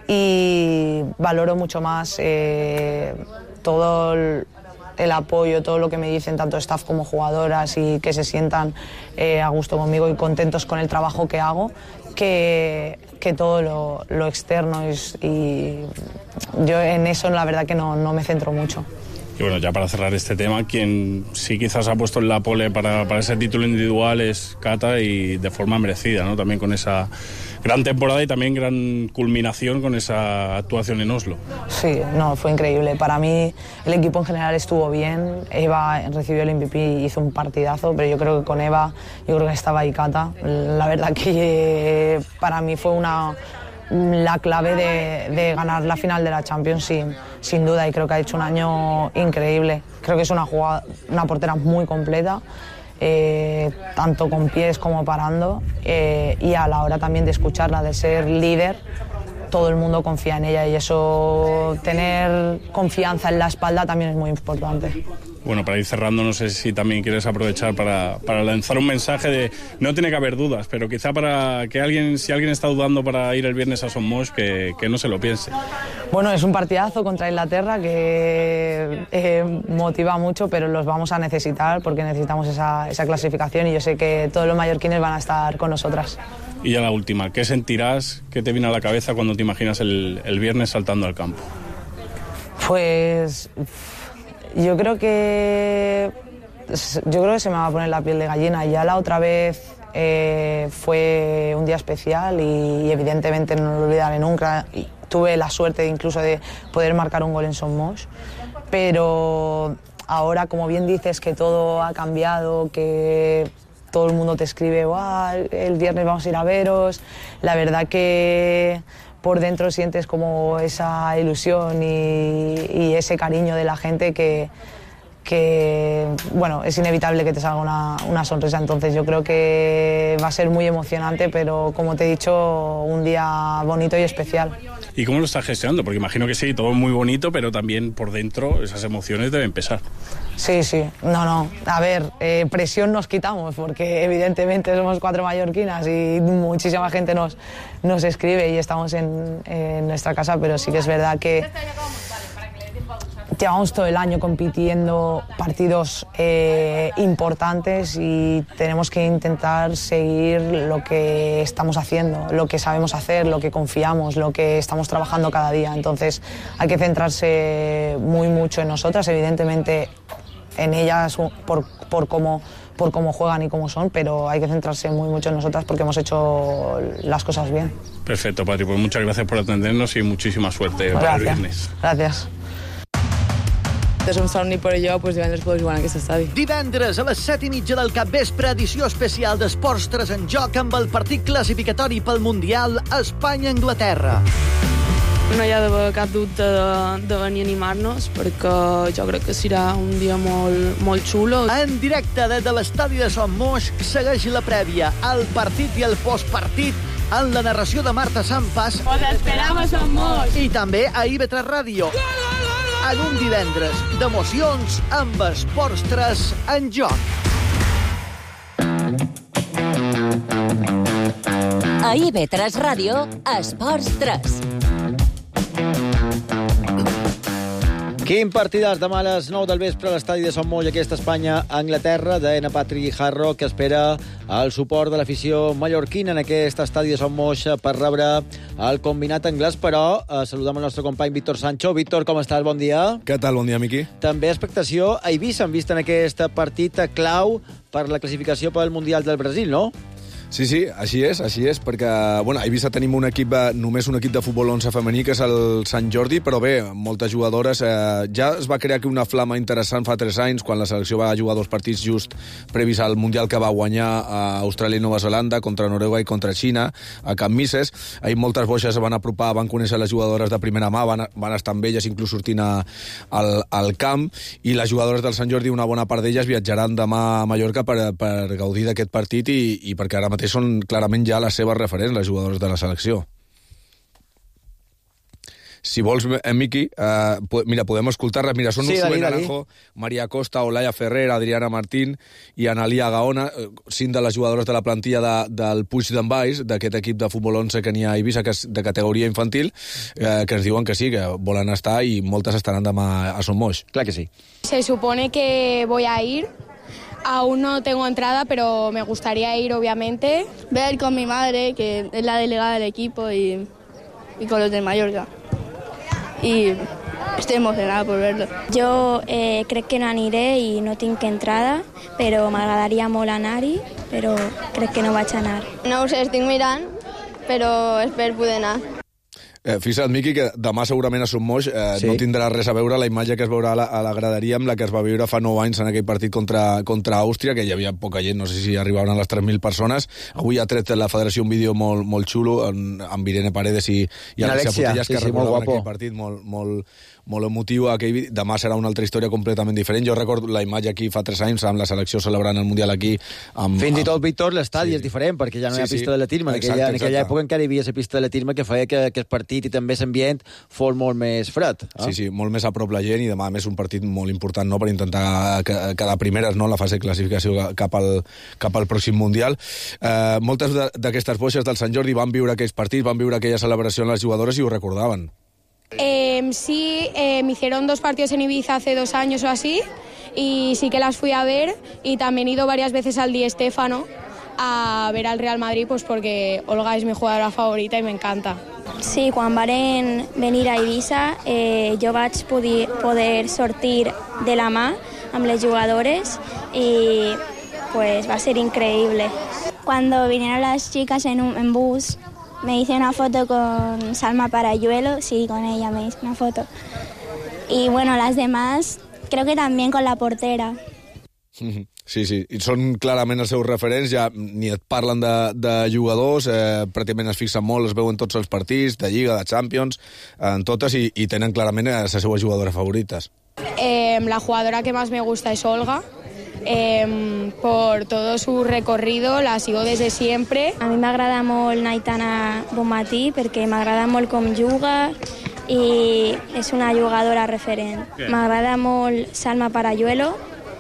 y valoro mucho más eh, todo el, el apoyo, todo lo que me dicen tanto staff como jugadoras, y que se sientan eh, a gusto conmigo y contentos con el trabajo que hago, que, que todo lo, lo externo. Y, y yo en eso la verdad que no, no me centro mucho. Y bueno, ya para cerrar este tema, quien sí quizás ha puesto en la pole para, para ese título individual es Cata, y de forma merecida, ¿no? También con esa gran temporada y también gran culminación con esa actuación en Oslo. Sí, no, fue increíble. Para mí el equipo en general estuvo bien. Eva recibió el M V P y hizo un partidazo, pero yo creo que con Eva, yo creo que estaba ahí Cata. La verdad que para mí fue una... la clave de, de ganar la final de la Champions sin, sin duda, y creo que ha hecho un año increíble. Creo que es una, jugada, una portera muy completa, eh, tanto con pies como parando, eh, y a la hora también de escucharla, de ser líder, todo el mundo confía en ella, y eso, tener confianza en la espalda también es muy importante. Bueno, para ir cerrando, no sé si también quieres aprovechar para, para lanzar un mensaje de... No tiene que haber dudas, pero quizá para que alguien, si alguien está dudando para ir el viernes a Son Moix, que, que no se lo piense. Bueno, es un partidazo contra Inglaterra que eh, motiva mucho, pero los vamos a necesitar porque necesitamos esa, esa clasificación, y yo sé que todos los mallorquines van a estar con nosotras. Y ya la última, ¿qué sentirás, qué te viene a la cabeza cuando te imaginas el, el viernes saltando al campo? Pues... Yo creo que yo creo que se me va a poner la piel de gallina. Ya la otra vez eh, fue un día especial y, y evidentemente no lo olvidaré nunca. Y tuve la suerte incluso de poder marcar un gol en Son Moix, pero ahora, como bien dices, que todo ha cambiado, que todo el mundo te escribe, wow, el viernes vamos a ir a veros. La verdad que por dentro sientes como esa ilusión y, y ese cariño de la gente que, que, bueno, es inevitable que te salga una, una sonrisa. Entonces yo creo que va a ser muy emocionante, pero como te he dicho, un día bonito y especial. ¿Y cómo lo estás gestionando? Porque imagino que sí, todo muy bonito, pero también por dentro esas emociones deben pesar. Sí, sí. No, no. A ver, eh, presión nos quitamos, porque evidentemente somos cuatro mallorquinas y muchísima gente nos, nos escribe y estamos en, en nuestra casa, pero sí que es verdad que llevamos todo el año compitiendo partidos eh, importantes y tenemos que intentar seguir lo que estamos haciendo, lo que sabemos hacer, lo que confiamos, lo que estamos trabajando cada día. Entonces hay que centrarse muy mucho en nosotras, evidentemente en ellas por, por, cómo, por cómo juegan y cómo son, pero hay que centrarse muy mucho en nosotras porque hemos hecho las cosas bien. Perfecto, Patri, pues muchas gracias por atendernos y muchísima suerte gracias. Para el viernes. Gràcies. Som Somni per allò, doncs divendres podeu jugar en aquest estadi. Divendres a les set i mitja del capvespre, edició especial d'Esports tres en joc amb el partit classificatori pel Mundial Espanya-Anglaterra. No hi ha d'haver cap dubte de, de venir a animar-nos, perquè jo crec que serà un dia molt, molt xulo. En directe des de l'estadi de Son Moix segueix la prèvia, el partit i el postpartit en la narració de Marta Sampas. Os esperamos a Son Moix. I també a I V tres Ràdio. En un divendres d'emocions amb Esports tres en joc. A I V tres Ràdio, Esports tres. Quin partidàs demà a les nou del vespre a l'estadi de Son Moix, aquesta Espanya-Anglaterra, d'Ena Patrick Harro, que espera el suport de l'afició mallorquina en aquest estadi de Son Moix per rebre el combinat anglès, però eh, saludem el nostre company Víctor Sancho. Víctor, com estàs? Bon dia. Què tal? Bon dia, Miqui. També expectació a Eivissa, han vist en aquest partit clau per la classificació pel Mundial del Brasil, no? Sí, sí, així és, així és, perquè bueno, a Eivissa tenim un equip, només un equip de futbol onze femení, que és el Sant Jordi, però bé, moltes jugadores. Eh, ja es va crear aquí una flama interessant fa tres anys, quan la selecció va jugar dos partits just previs al Mundial que va guanyar a Austràlia i Nova Zelanda, contra Noruega i contra Xina, a Camp Mises. Ahir moltes boixes es van apropar, van conèixer les jugadores de primera mà, van, van estar amb elles, inclús sortint a, al, al camp, i les jugadores del Sant Jordi, una bona part d'elles, viatjaran demà a Mallorca per, per gaudir d'aquest partit i, i perquè ara mateix són clarament ja les seves referents, les jugadores de la selecció. Si vols, eh, Miqui, eh, mira, podem escoltar-les. Mira, són sí, Ursula Naranjo, Maria Costa, Olaya Ferrer, Adriana Martín i Analia Gaona, cinc de les jugadores de la plantilla de, del Puig d'en Baix, d'aquest equip de futbol onze que n'hi ha a Eivissa, que és de categoria infantil, eh, que ens diuen que sí, que volen estar i moltes estaran demà a Son Moix. Clar que sí. Se supone que voy a ir. Aún no tengo entrada, pero me gustaría ir, obviamente. Ver con mi madre, que es la delegada del equipo, y, y con los de Mallorca. Y estoy emocionada por verlo. Jo eh, crec que no aniré i no tinc entrada, però m'agradaria molt anar-hi, però crec que no vaig anar. No ho sé, estic mirant, però espero poder anar. Eh, fixa't, Miqui, que demà segurament a Sommoix eh, sí. no tindrà res a veure la imatge que es veurà a la, a la graderia amb la que es va viure fa nou anys en aquell partit contra, contra Àustria, que hi havia poca gent, no sé si arribaven a les tres mil persones. Avui ha tret la federació un vídeo molt, molt xulo en, amb Irene Paredes i, i Alexia Putellas, sí, que sí, recordaven aquell partit molt, molt, molt emotiu. Aquell... Demà serà una altra història completament diferent. Jo recordo la imatge aquí fa tres anys, amb la selecció celebrant el Mundial aquí. Amb, Fins amb... i tot, Víctor, l'estadi sí. és diferent, perquè ja no hi ha sí, pista sí. d'atletisme. En, aquella, en aquella època encara hi havia la pista d'atletisme que feia que aquest partit i també l'ambient fos molt més fred. Eh? Sí, sí, molt més a prop la gent, i demà més un partit molt important, no?, per intentar quedar primeres, no?, en la fase de classificació cap al, cap al pròxim Mundial. Eh, moltes d'aquestes boixes del Sant Jordi van viure aquells partits, van viure aquella celebració en les jugadores i ho recordaven. Eh, sí, eh, me hicieron dos partidos en Ibiza hace dos años o así, y sí que las fui a ver, y también he ido varias veces al Di Stéfano a ver al Real Madrid, pues porque Olga es mi jugadora favorita y me encanta. Sí, quan varen venir a Ibiza eh, jo vaig poder, poder sortir de la mà amb les jugadores y pues va a ser increíble. Cuando vinieron las chicas en un en bus, me hice una foto con Salma Parayuelo, sí, con ella me hice una foto. Y bueno, las demás, creo que también con la portera. Sí, sí, i són clarament els seus referents, ja ni et parlen de, de jugadors, eh, pràcticament es fixen molt, es veuen tots els partits, de Lliga, de Champions, en totes, i, i tenen clarament les seves jugadores favorites. Eh, la jugadora que más me gusta es Olga. Eh, por todo su recorrido, la sigo desde siempre. A mi m'agrada molt Naitana Bonmatí perquè m'agrada molt com juga i és una jugadora referent. M'agrada molt Salma Parayuelo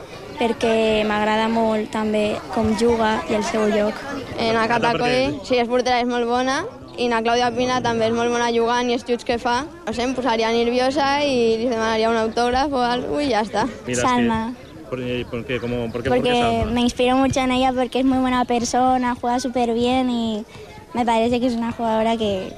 perquè m'agrada molt també com juga i el seu joc. Eh, na Cata Coll, sí, és portera, és molt bona, i na Clàudia Pina també és molt bona jugant i els xuts que fa. No sé, em posaria nerviosa i li demanaria un autògraf o alguna cosa i ja està. Salma. ¿Por qué, por qué, cómo, por qué, porque por qué me inspiro mucho en ella porque es muy buena persona, juega súper bien y me parece que es una jugadora que...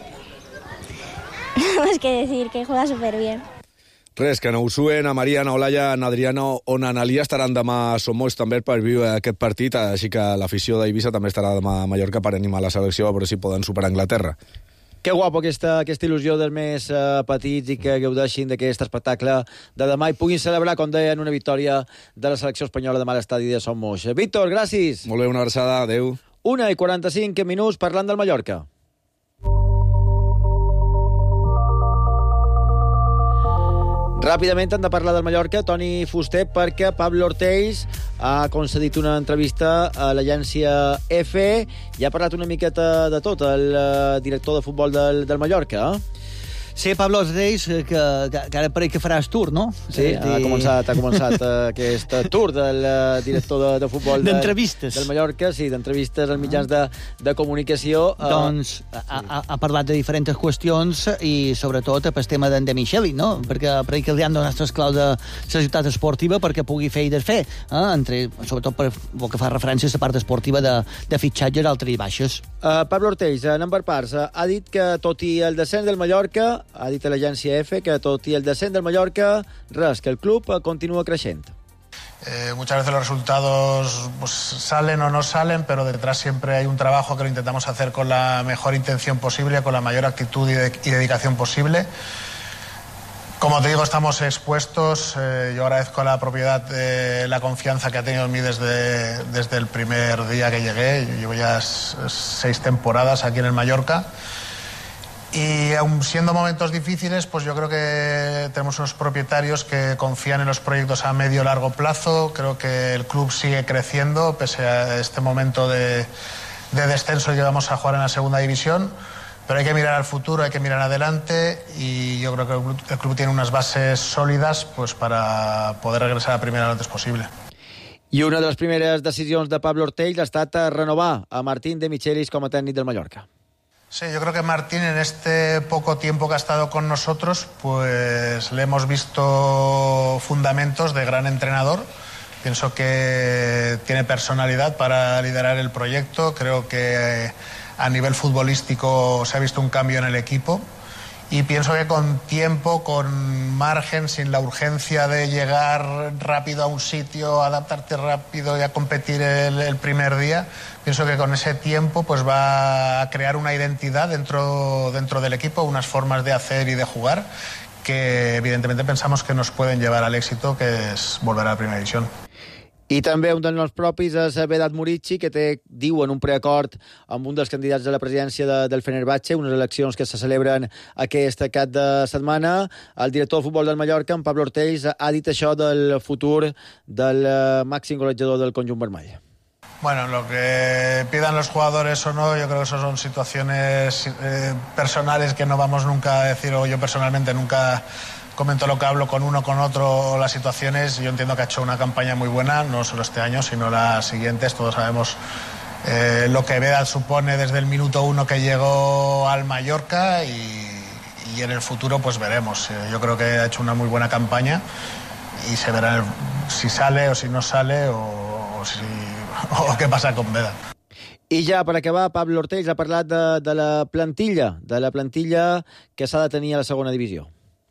no más que decir, que juega súper bien. Res, que na Usue, na Maria, na Olaya, na Adriana o na Analia estaran demà a Sommoix també per viure aquest partit, així que l'afició d'Eivissa també estarà demà a Mallorca per animar la selecció a veure si poden superar Anglaterra. Que guapo aquesta, aquesta il·lusió dels més uh, petits i que gaudeixin d'aquest espectacle de demà i puguin celebrar, com deien, una victòria de la selecció espanyola demà a l'estadi de Sommoix. Víctor, gràcies. Molt bé, una abraçada, adeu. Una i quaranta-cinc minuts parlant del Mallorca. Ràpidament hem de parlar del Mallorca, Toni Fuster, perquè Pablo Ortells ha concedit una entrevista a l'agència F i ha parlat una miqueta de tot, el director de futbol del, del Mallorca. Eh? Sí, Pablo Ortells, que, que, que ara pareix que faràs tour, no? Sí, ha començat, ha començat aquest tour del director de, de futbol de, d'entrevistes del Mallorca, sí, d'entrevistes als mitjans de, de comunicació. Doncs ha, ha, ha parlat de diferents qüestions i sobretot pel tema d'en de Micheli, no? Perquè pareix que li han donat les claus de la ciutat esportiva perquè pugui fer i desfer, eh? Entre, sobretot per el que fa referència a la part esportiva de, de fitxatges altres i baixes. Uh, Pablo Ortells, anant per parts, ha dit que tot i el descens del Mallorca, ha dit a l'agència F que tot i el descens del Mallorca, res, que el club continua creixent. Eh, muchas veces los resultados pues, salen o no salen, pero detrás siempre hay un trabajo que lo intentamos hacer con la mejor intención posible, con la mayor actitud y, de, y dedicación posible. Como te digo, estamos expuestos. Eh, yo agradezco a la propiedad eh, la confianza que ha tenido en mí desde, desde el primer día que llegué. Yo llevo ya seis temporadas aquí en el Mallorca. Y aun siendo momentos difíciles, pues yo creo que tenemos unos propietarios que confían en los proyectos a medio y largo plazo. Creo que el club sigue creciendo, pese a este momento de, de descenso que vamos a jugar en la segunda división. Pero hay que mirar al futuro, hay que mirar adelante y yo creo que el club, el club tiene unas bases sólidas pues, para poder regresar a primera lo antes posible. I una de les primeres decisions de Pablo Ortells ha estat renovar a Martín de Michelis com a tècnic del Mallorca. Sí, yo creo que Martín en este poco tiempo que ha estado con nosotros, pues le hemos visto fundamentos de gran entrenador. Pienso que tiene personalidad para liderar el proyecto. Creo que a nivel futbolístico se ha visto un cambio en el equipo y pienso que con tiempo, con margen, sin la urgencia de llegar rápido a un sitio, adaptarte rápido y a competir el, el primer día, pienso que con ese tiempo pues va a crear una identidad dentro, dentro del equipo, unas formas de hacer y de jugar que evidentemente pensamos que nos pueden llevar al éxito, que es volver a la primera división. I també un dels nostres propis és Vedat Murici, que té, diuen, un preacord amb un dels candidats a la presidència de, del Fenerbahçe, unes eleccions que se celebren aquest cap de setmana. El director de futbol del Mallorca, en Pablo Ortells, ha dit això del futur del màxim golejador del conjunt vermell. Bueno, lo que pidan los jugadores o no, yo creo que eso son situaciones eh, personales que no vamos nunca a decir, o yo personalmente nunca comento lo que hablo con uno, con otro, las situaciones. Yo entiendo que ha hecho una campaña muy buena, no solo este año, sino las siguientes. Todos sabemos eh, lo que Vedat supone desde el minuto uno que llegó al Mallorca y, y en el futuro pues veremos. Yo creo que ha hecho una muy buena campaña y se verá el, si sale o si no sale o, o, si, o qué pasa con Vedat. I ja, per acabar, Pablo Ortells ha parlat de, de la plantilla, de la plantilla que s'ha de tenir a la segona divisió.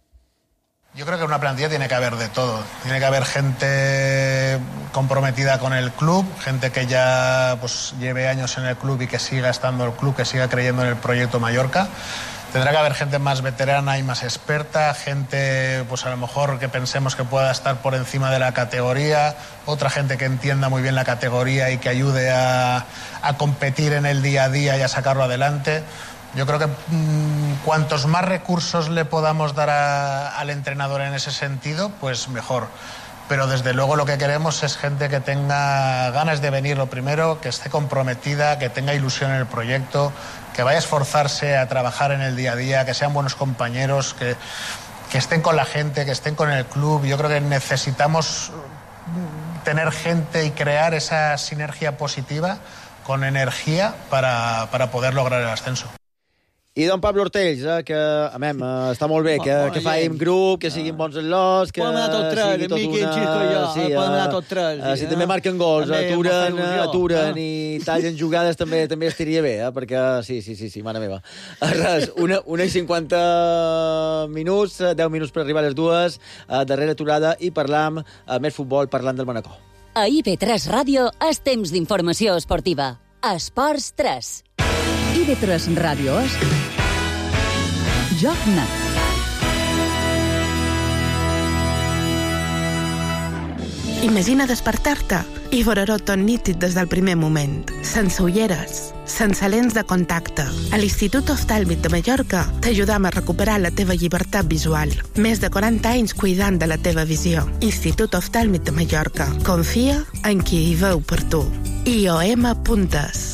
Yo creo que en una plantilla tiene que haber de todo. Tiene que haber gente comprometida con el club, gente que ya pues lleve años en el club y que siga estando en el club, que siga creyendo en el proyecto Mallorca. Tendrá que haber gente más veterana y más experta, gente pues a lo mejor que pensemos que pueda estar por encima de la categoría, otra gente que entienda muy bien la categoría y que ayude a, a competir en el día a día y a sacarlo adelante. Yo creo que mmm, cuantos más recursos le podamos dar a, al entrenador en ese sentido, pues mejor. Pero desde luego lo que queremos es gente que tenga ganas de venir, lo primero, que esté comprometida, que tenga ilusión en el proyecto, que vaya a esforzarse a trabajar en el día a día, que sean buenos compañeros, que, que estén con la gente, que estén con el club. Yo creo que necesitamos tener gente y crear esa sinergia positiva con energía para, para poder lograr el ascenso. I don Pablo Ortells, eh, que a mem, eh, està molt bé, que, que faim grup, que siguin bons enlots, que podem anar tot tres, sigui tot Miqui, una... Xisco i jo, sí, podem anar eh, tot tres. eh, si també marquen gols, també aturen, aturen ah. i tallen jugades, també també estiria bé, eh, perquè sí, sí, sí, sí, mare meva. Res, una, una i cinquanta minuts, deu minuts per arribar a les dues, eh, darrera aturada, i parlam eh, més futbol, parlant del Manacor. A I B tres Ràdio és temps d'informació esportiva. Esports tres. I B tres Ràdio és Joc Net. Imagina despertar-te i veure-ho tot nítid des del primer moment, sense ulleres, sense lents de contacte. A l'Institut Oftàlmic de Mallorca t'ajudam a recuperar la teva llibertat visual. Més de quaranta anys cuidant de la teva visió. Institut Oftàlmic de Mallorca. Confia en qui hi veu per tu. I O M punt es.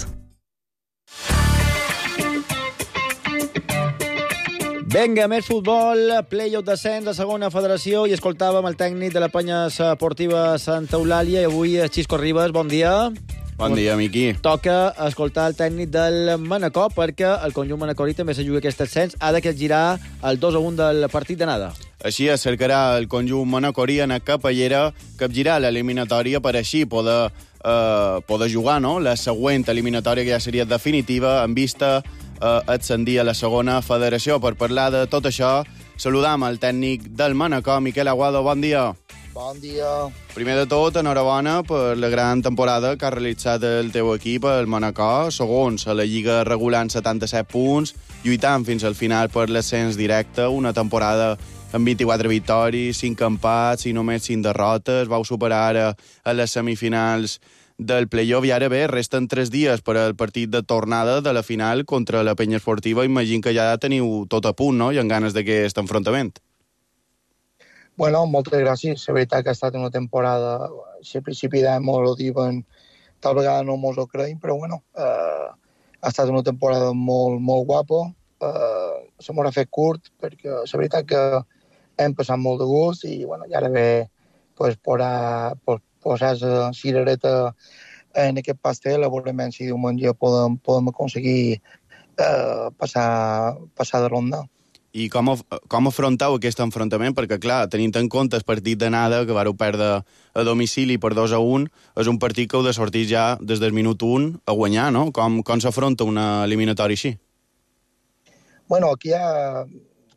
Vinga, més futbol, play-off descens a segona federació, i escoltàvem el tècnic de la penya esportiva Santa Eulàlia, i avui Xisco Ribas, bon dia. Bon dia, Miqui. Toca escoltar el tècnic del Manacor, perquè el conjunt manacorí també se juga aquest ascens, ha de capgirar el dos a un del partit d'anada. Així es cercarà el conjunt manacorí en Capellera capgirar l'eliminatòria per així poder, eh, poder jugar, no?, la següent eliminatòria, que ja seria definitiva, en vista a ascendir a la segona federació. Per parlar de tot això, saludam el tècnic del Manacor, Miquel Aguado. Bon dia. Bon dia. Primer de tot, enhorabona per la gran temporada que ha realitzat el teu equip, el Manacor, segons a la Lliga regular en setanta-set punts, lluitant fins al final per l'ascens directe, una temporada amb vint-i-quatre victòries, cinc empats i només cinc derrotes. Vau superar ara a les semifinals del play-off i ara bé, resten tres dies per al partit de tornada de la final contra la penya esportiva. Imagino que ja teniu tot a punt, no?, i amb ganes d'aquest enfrontament. Bueno, moltes gràcies. La veritat que ha estat una temporada, si al principi d'any molt ho diuen, tal vegada no mos ho creiem, però bueno, eh, ha estat una temporada molt, molt guapa. Eh, se m'ho ha fet curt, perquè la veritat que hem passat molt de gust i bueno, ja ara ve pues, posar, pues, posar la cirereta en aquest pastel, a veure si diumenge podem, podem aconseguir eh, passar, passar de ronda. I com, com afrontau aquest enfrontament? Perquè, clar, tenint en compte el partit d'anada, que vareu perdre a domicili per dos a un, és un partit que heu de sortir ja des del minut un a guanyar, no? Com, com s'afronta una eliminatòria així? Bueno, aquí hi ha,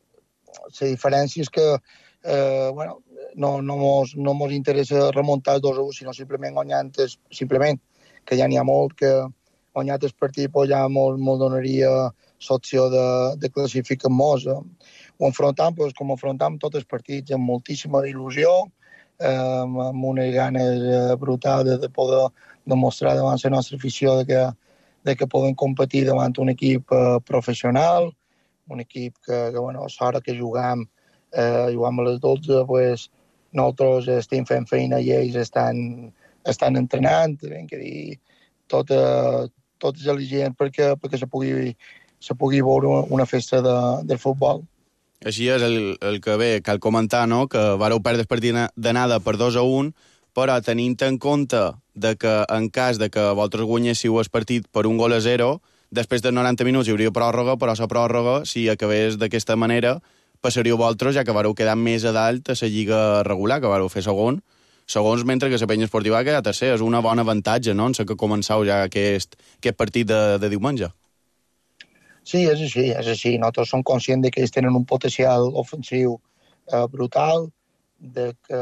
la diferència és que eh, bueno, no, no, mos, no mos interessa remuntar dos a un, sinó simplement guanyant, simplement, que ja n'hi ha molt, que guanyat el partit pues, ja mos, mos donaria l'opció de, de classificar-nos. Ho enfrontam, pues, com enfrontam tots els partits, amb moltíssima il·lusió, eh, amb unes ganes eh, brutals de, de poder demostrar davant la nostra afició de que, de que podem competir davant un equip eh, professional, un equip que, que bueno, a l'hora que juguem, eh, juguem a les dotze, pues, nosaltres estem fent feina i ells estan, estan entrenant, ben que dir, tot, eh, tot és eligent perquè, perquè se pugui, se pugui veure una festa de, del futbol. Així és el, el que bé cal comentar, no? Que vareu perdre el partit d'anada per dos a un, però tenint en compte de que en cas de que vosaltres guanyéssiu el partit per un gol a zero, després de noranta minuts hi hauria pròrroga, però la pròrroga, si acabés d'aquesta manera, passaríeu vosaltres, ja que vareu quedar més a dalt a la lliga regular, que vareu fer segon, segons mentre que la penya esportiva ha quedat tercer. És una bona avantatge, no?, en la que començau ja aquest, aquest partit de, de diumenge. Sí, és així, és així. Nosaltres som conscients de que ells tenen un potencial ofensiu eh, brutal, de que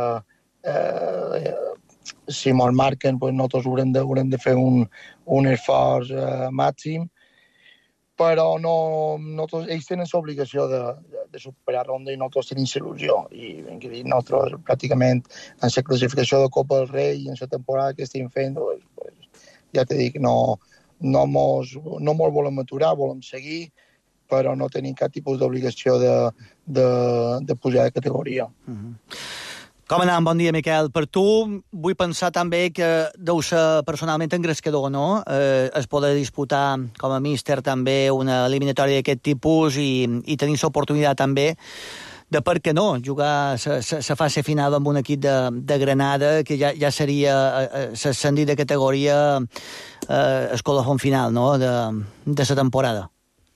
eh, si mos marquen, pues nosaltres haurem de, haurem de fer un, un esforç eh, màxim, però no, nosaltres, ells tenen l'obligació de, de, de superar ronda i nosaltres tenim il·lusió. I ben que dir, nosaltres pràcticament en la classificació de Copa del Rei i en la temporada que estem fent, pues, pues, ja t'he dit que no... No mos, no mos volem aturar, volem seguir, però no tenim cap tipus d'obligació de, de, de pujar de categoria. Mm-hmm. Com anant? Bon dia, Miquel. Per tu vull pensar també que deu ser personalment engrescador, no? Eh, es poder disputar com a míster també una eliminatòria d'aquest tipus i, i tenir l'oportunitat també de per què no, jugar la fase final amb un equip de, de Granada, que ja, ja seria s'ascendir de categoria eh, escolafon final, no?, de, de la temporada.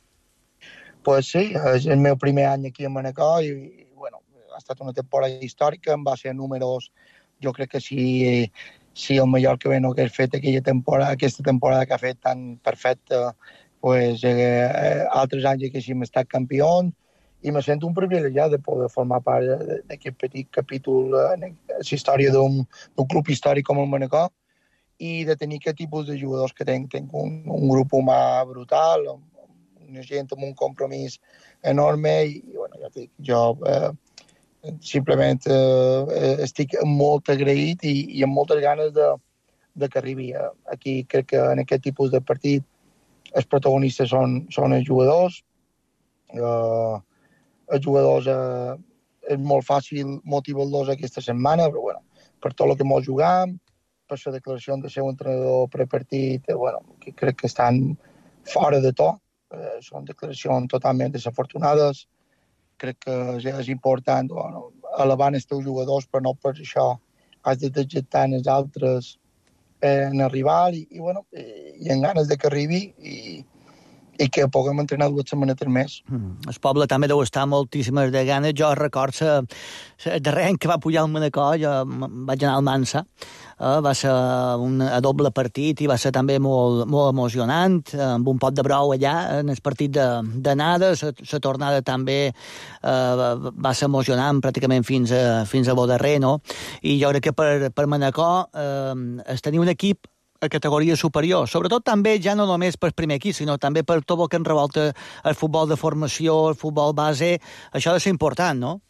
Pues sí, és el meu primer any aquí a Manacor i, i bueno, ha estat una temporada històrica, em va ser números, jo crec que si, si el Mallorca bé no hagués fet aquella temporada, aquesta temporada que ha fet tan perfecta, pues eh, altres anys haguéssim estat campions, i me sento un privilegiat de poder formar part d'aquest petit capítol en la història d'un club històric com el Manacor i de tenir aquest tipus de jugadors que tenc. Tenc un, un grup humà brutal, una gent amb un compromís enorme i, bueno, ja dic, jo eh, simplement eh, estic molt agraït i, i amb moltes ganes de, de que arribi. Aquí crec que en aquest tipus de partit els protagonistes són, són els jugadors. Eh, els jugadors eh, és molt fàcil motivar-los aquesta setmana, però bueno, per tot el que mos jugam, per la declaració del seu entrenador prepartit, eh, bueno, que crec que estan fora de to, eh, són declaracions totalment desafortunades, crec que és, és important bueno, elevar els teus jugadors, però no per això has de desitjar els altres eh, en arribar i, i, bueno, i, i en ganes de que arribi i i que puguem entrenar dues setmanetes més. Mm. El poble també deu estar moltíssimes de ganes. Jo recordo el darrer any que va pujar al Manacor, jo vaig anar al Mansa, eh, va ser un doble partit i va ser també molt, molt emocionant, amb un pot de brou allà en el partit d'anada, la tornada també eh, va ser emocionant pràcticament fins a, fins a bo darrer, no? I jo crec que per, per Manacor eh, es tenir un equip a categoria superior, sobretot també ja no només per primer equip, sinó també per tot el que enrevolta el futbol de formació, el futbol base, això ha de ser important, no?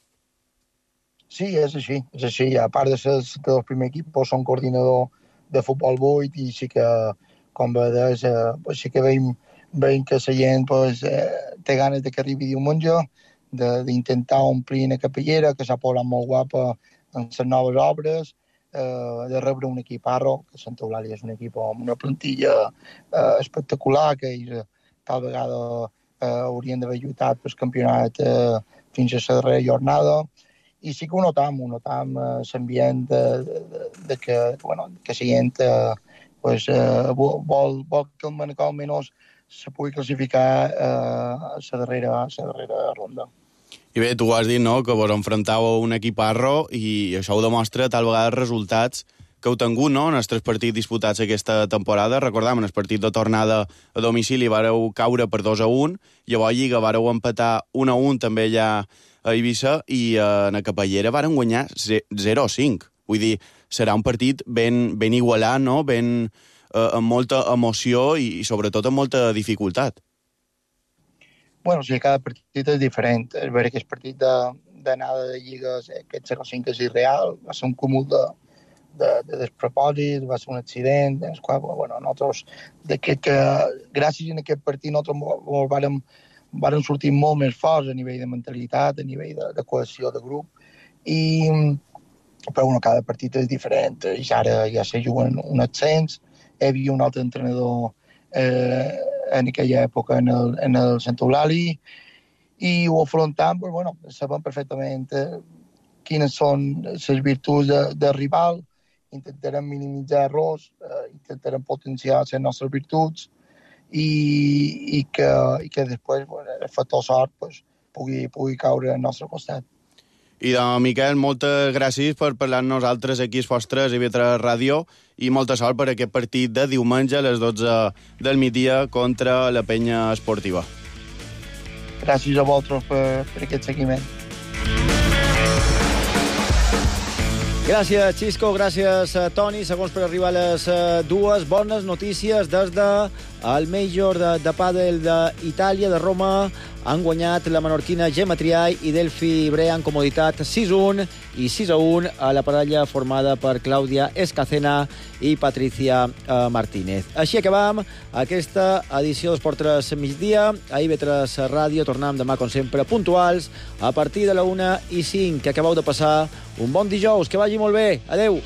Sí, és així, és així. A part de ser del primer equip, pues, som coordinador de futbol vuit i sí que, com veus, eh, pues, sí que veiem, veiem que la gent pues, eh, té ganes de que arribi diumenge, d'intentar omplir una capellera, que s'ha posat molt guapa en les noves obres, Eh, de rebre un equip Arro, que Santa Eulàlia és un equip amb una plantilla eh, espectacular, que ells tal vegada eh, haurien d'haver lluitat pel campionat eh, fins a la darrera jornada, i sí que ho notam, ho notam eh, l'ambient de, de, de, de que, bueno, que la gent eh, pues, eh, vol, vol que el Manacor almenys se pugui classificar eh, a la darrera, a la darrera ronda. I bé, tu ho has dit, no?, que vos enfrontàveu a un equip Arro i això ho demostra tal vegada resultats que heu tingut, no?, en els tres partits disputats aquesta temporada. Recordam, en el partit de tornada a domicili vareu caure per dos a un, llavors a Lliga vareu empatar un a un també allà a Eivissa, i en la Capellera varen guanyar zero a cinc. Vull dir, serà un partit ben, ben igualat, no?, ben, eh, amb molta emoció i, i sobretot amb molta dificultat. Bueno, sí, cada partit és diferent. És veritat que el partit d'anada de, de Lliga, aquest zero a cinc és irreal, va ser un cúmul de, de, de despropòsits, va ser un accident, en el qual, bueno, nosaltres, d'aquest que, gràcies a aquest partit, nosaltres ens vàrem, vàrem sortir molt més forts a nivell de mentalitat, a nivell de, de cohesió de grup, i, però bueno, cada partit és diferent. I ara ja se juguen un ascens, hi havia un altre entrenador eh, en aquella època en el, en el Sant Eulali, i ho afrontam, però bueno, sabem perfectament eh, quines són les virtuts de, de rival, intentarem minimitzar errors, eh, intentarem potenciar les nostres virtuts, i, i, que, i que després bueno, el factor sort pues, pugui, pugui caure al nostre costat. I doncs, Miquel, moltes gràcies per parlar amb nosaltres aquí a Esports tres i I V tres Ràdio, i molta sort per aquest partit de diumenge a les dotze del migdia contra la Penya Esportiva. Gràcies a vosaltres per, per aquest seguiment. Gràcies, Xisco, gràcies, Toni. Segons per arribar a les dues, bones notícies des del Major de, de pàdel d'Itàlia, de Roma. Han guanyat la menorquina Gemma Triay i Delphi Brea en comoditat sis a un i sis a un a la parella formada per Clàudia Escacena i Patricia Martínez. Així acabam aquesta edició d'Esport tres migdia. A I V tres Ràdio tornem demà, com sempre, puntuals a partir de la una i cinc. Que acabeu de passar un bon dijous. Que vagi molt bé. Adeu.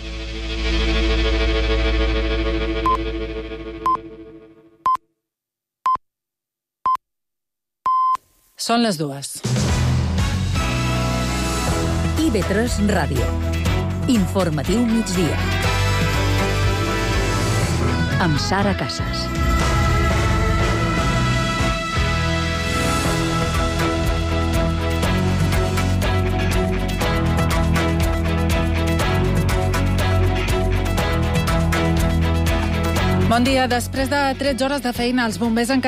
Són les dues. I V tres Ràdio. Informatiu migdia. Amb Sara Casas. Bon dia. Després de tretze hores de feina, els bombers encara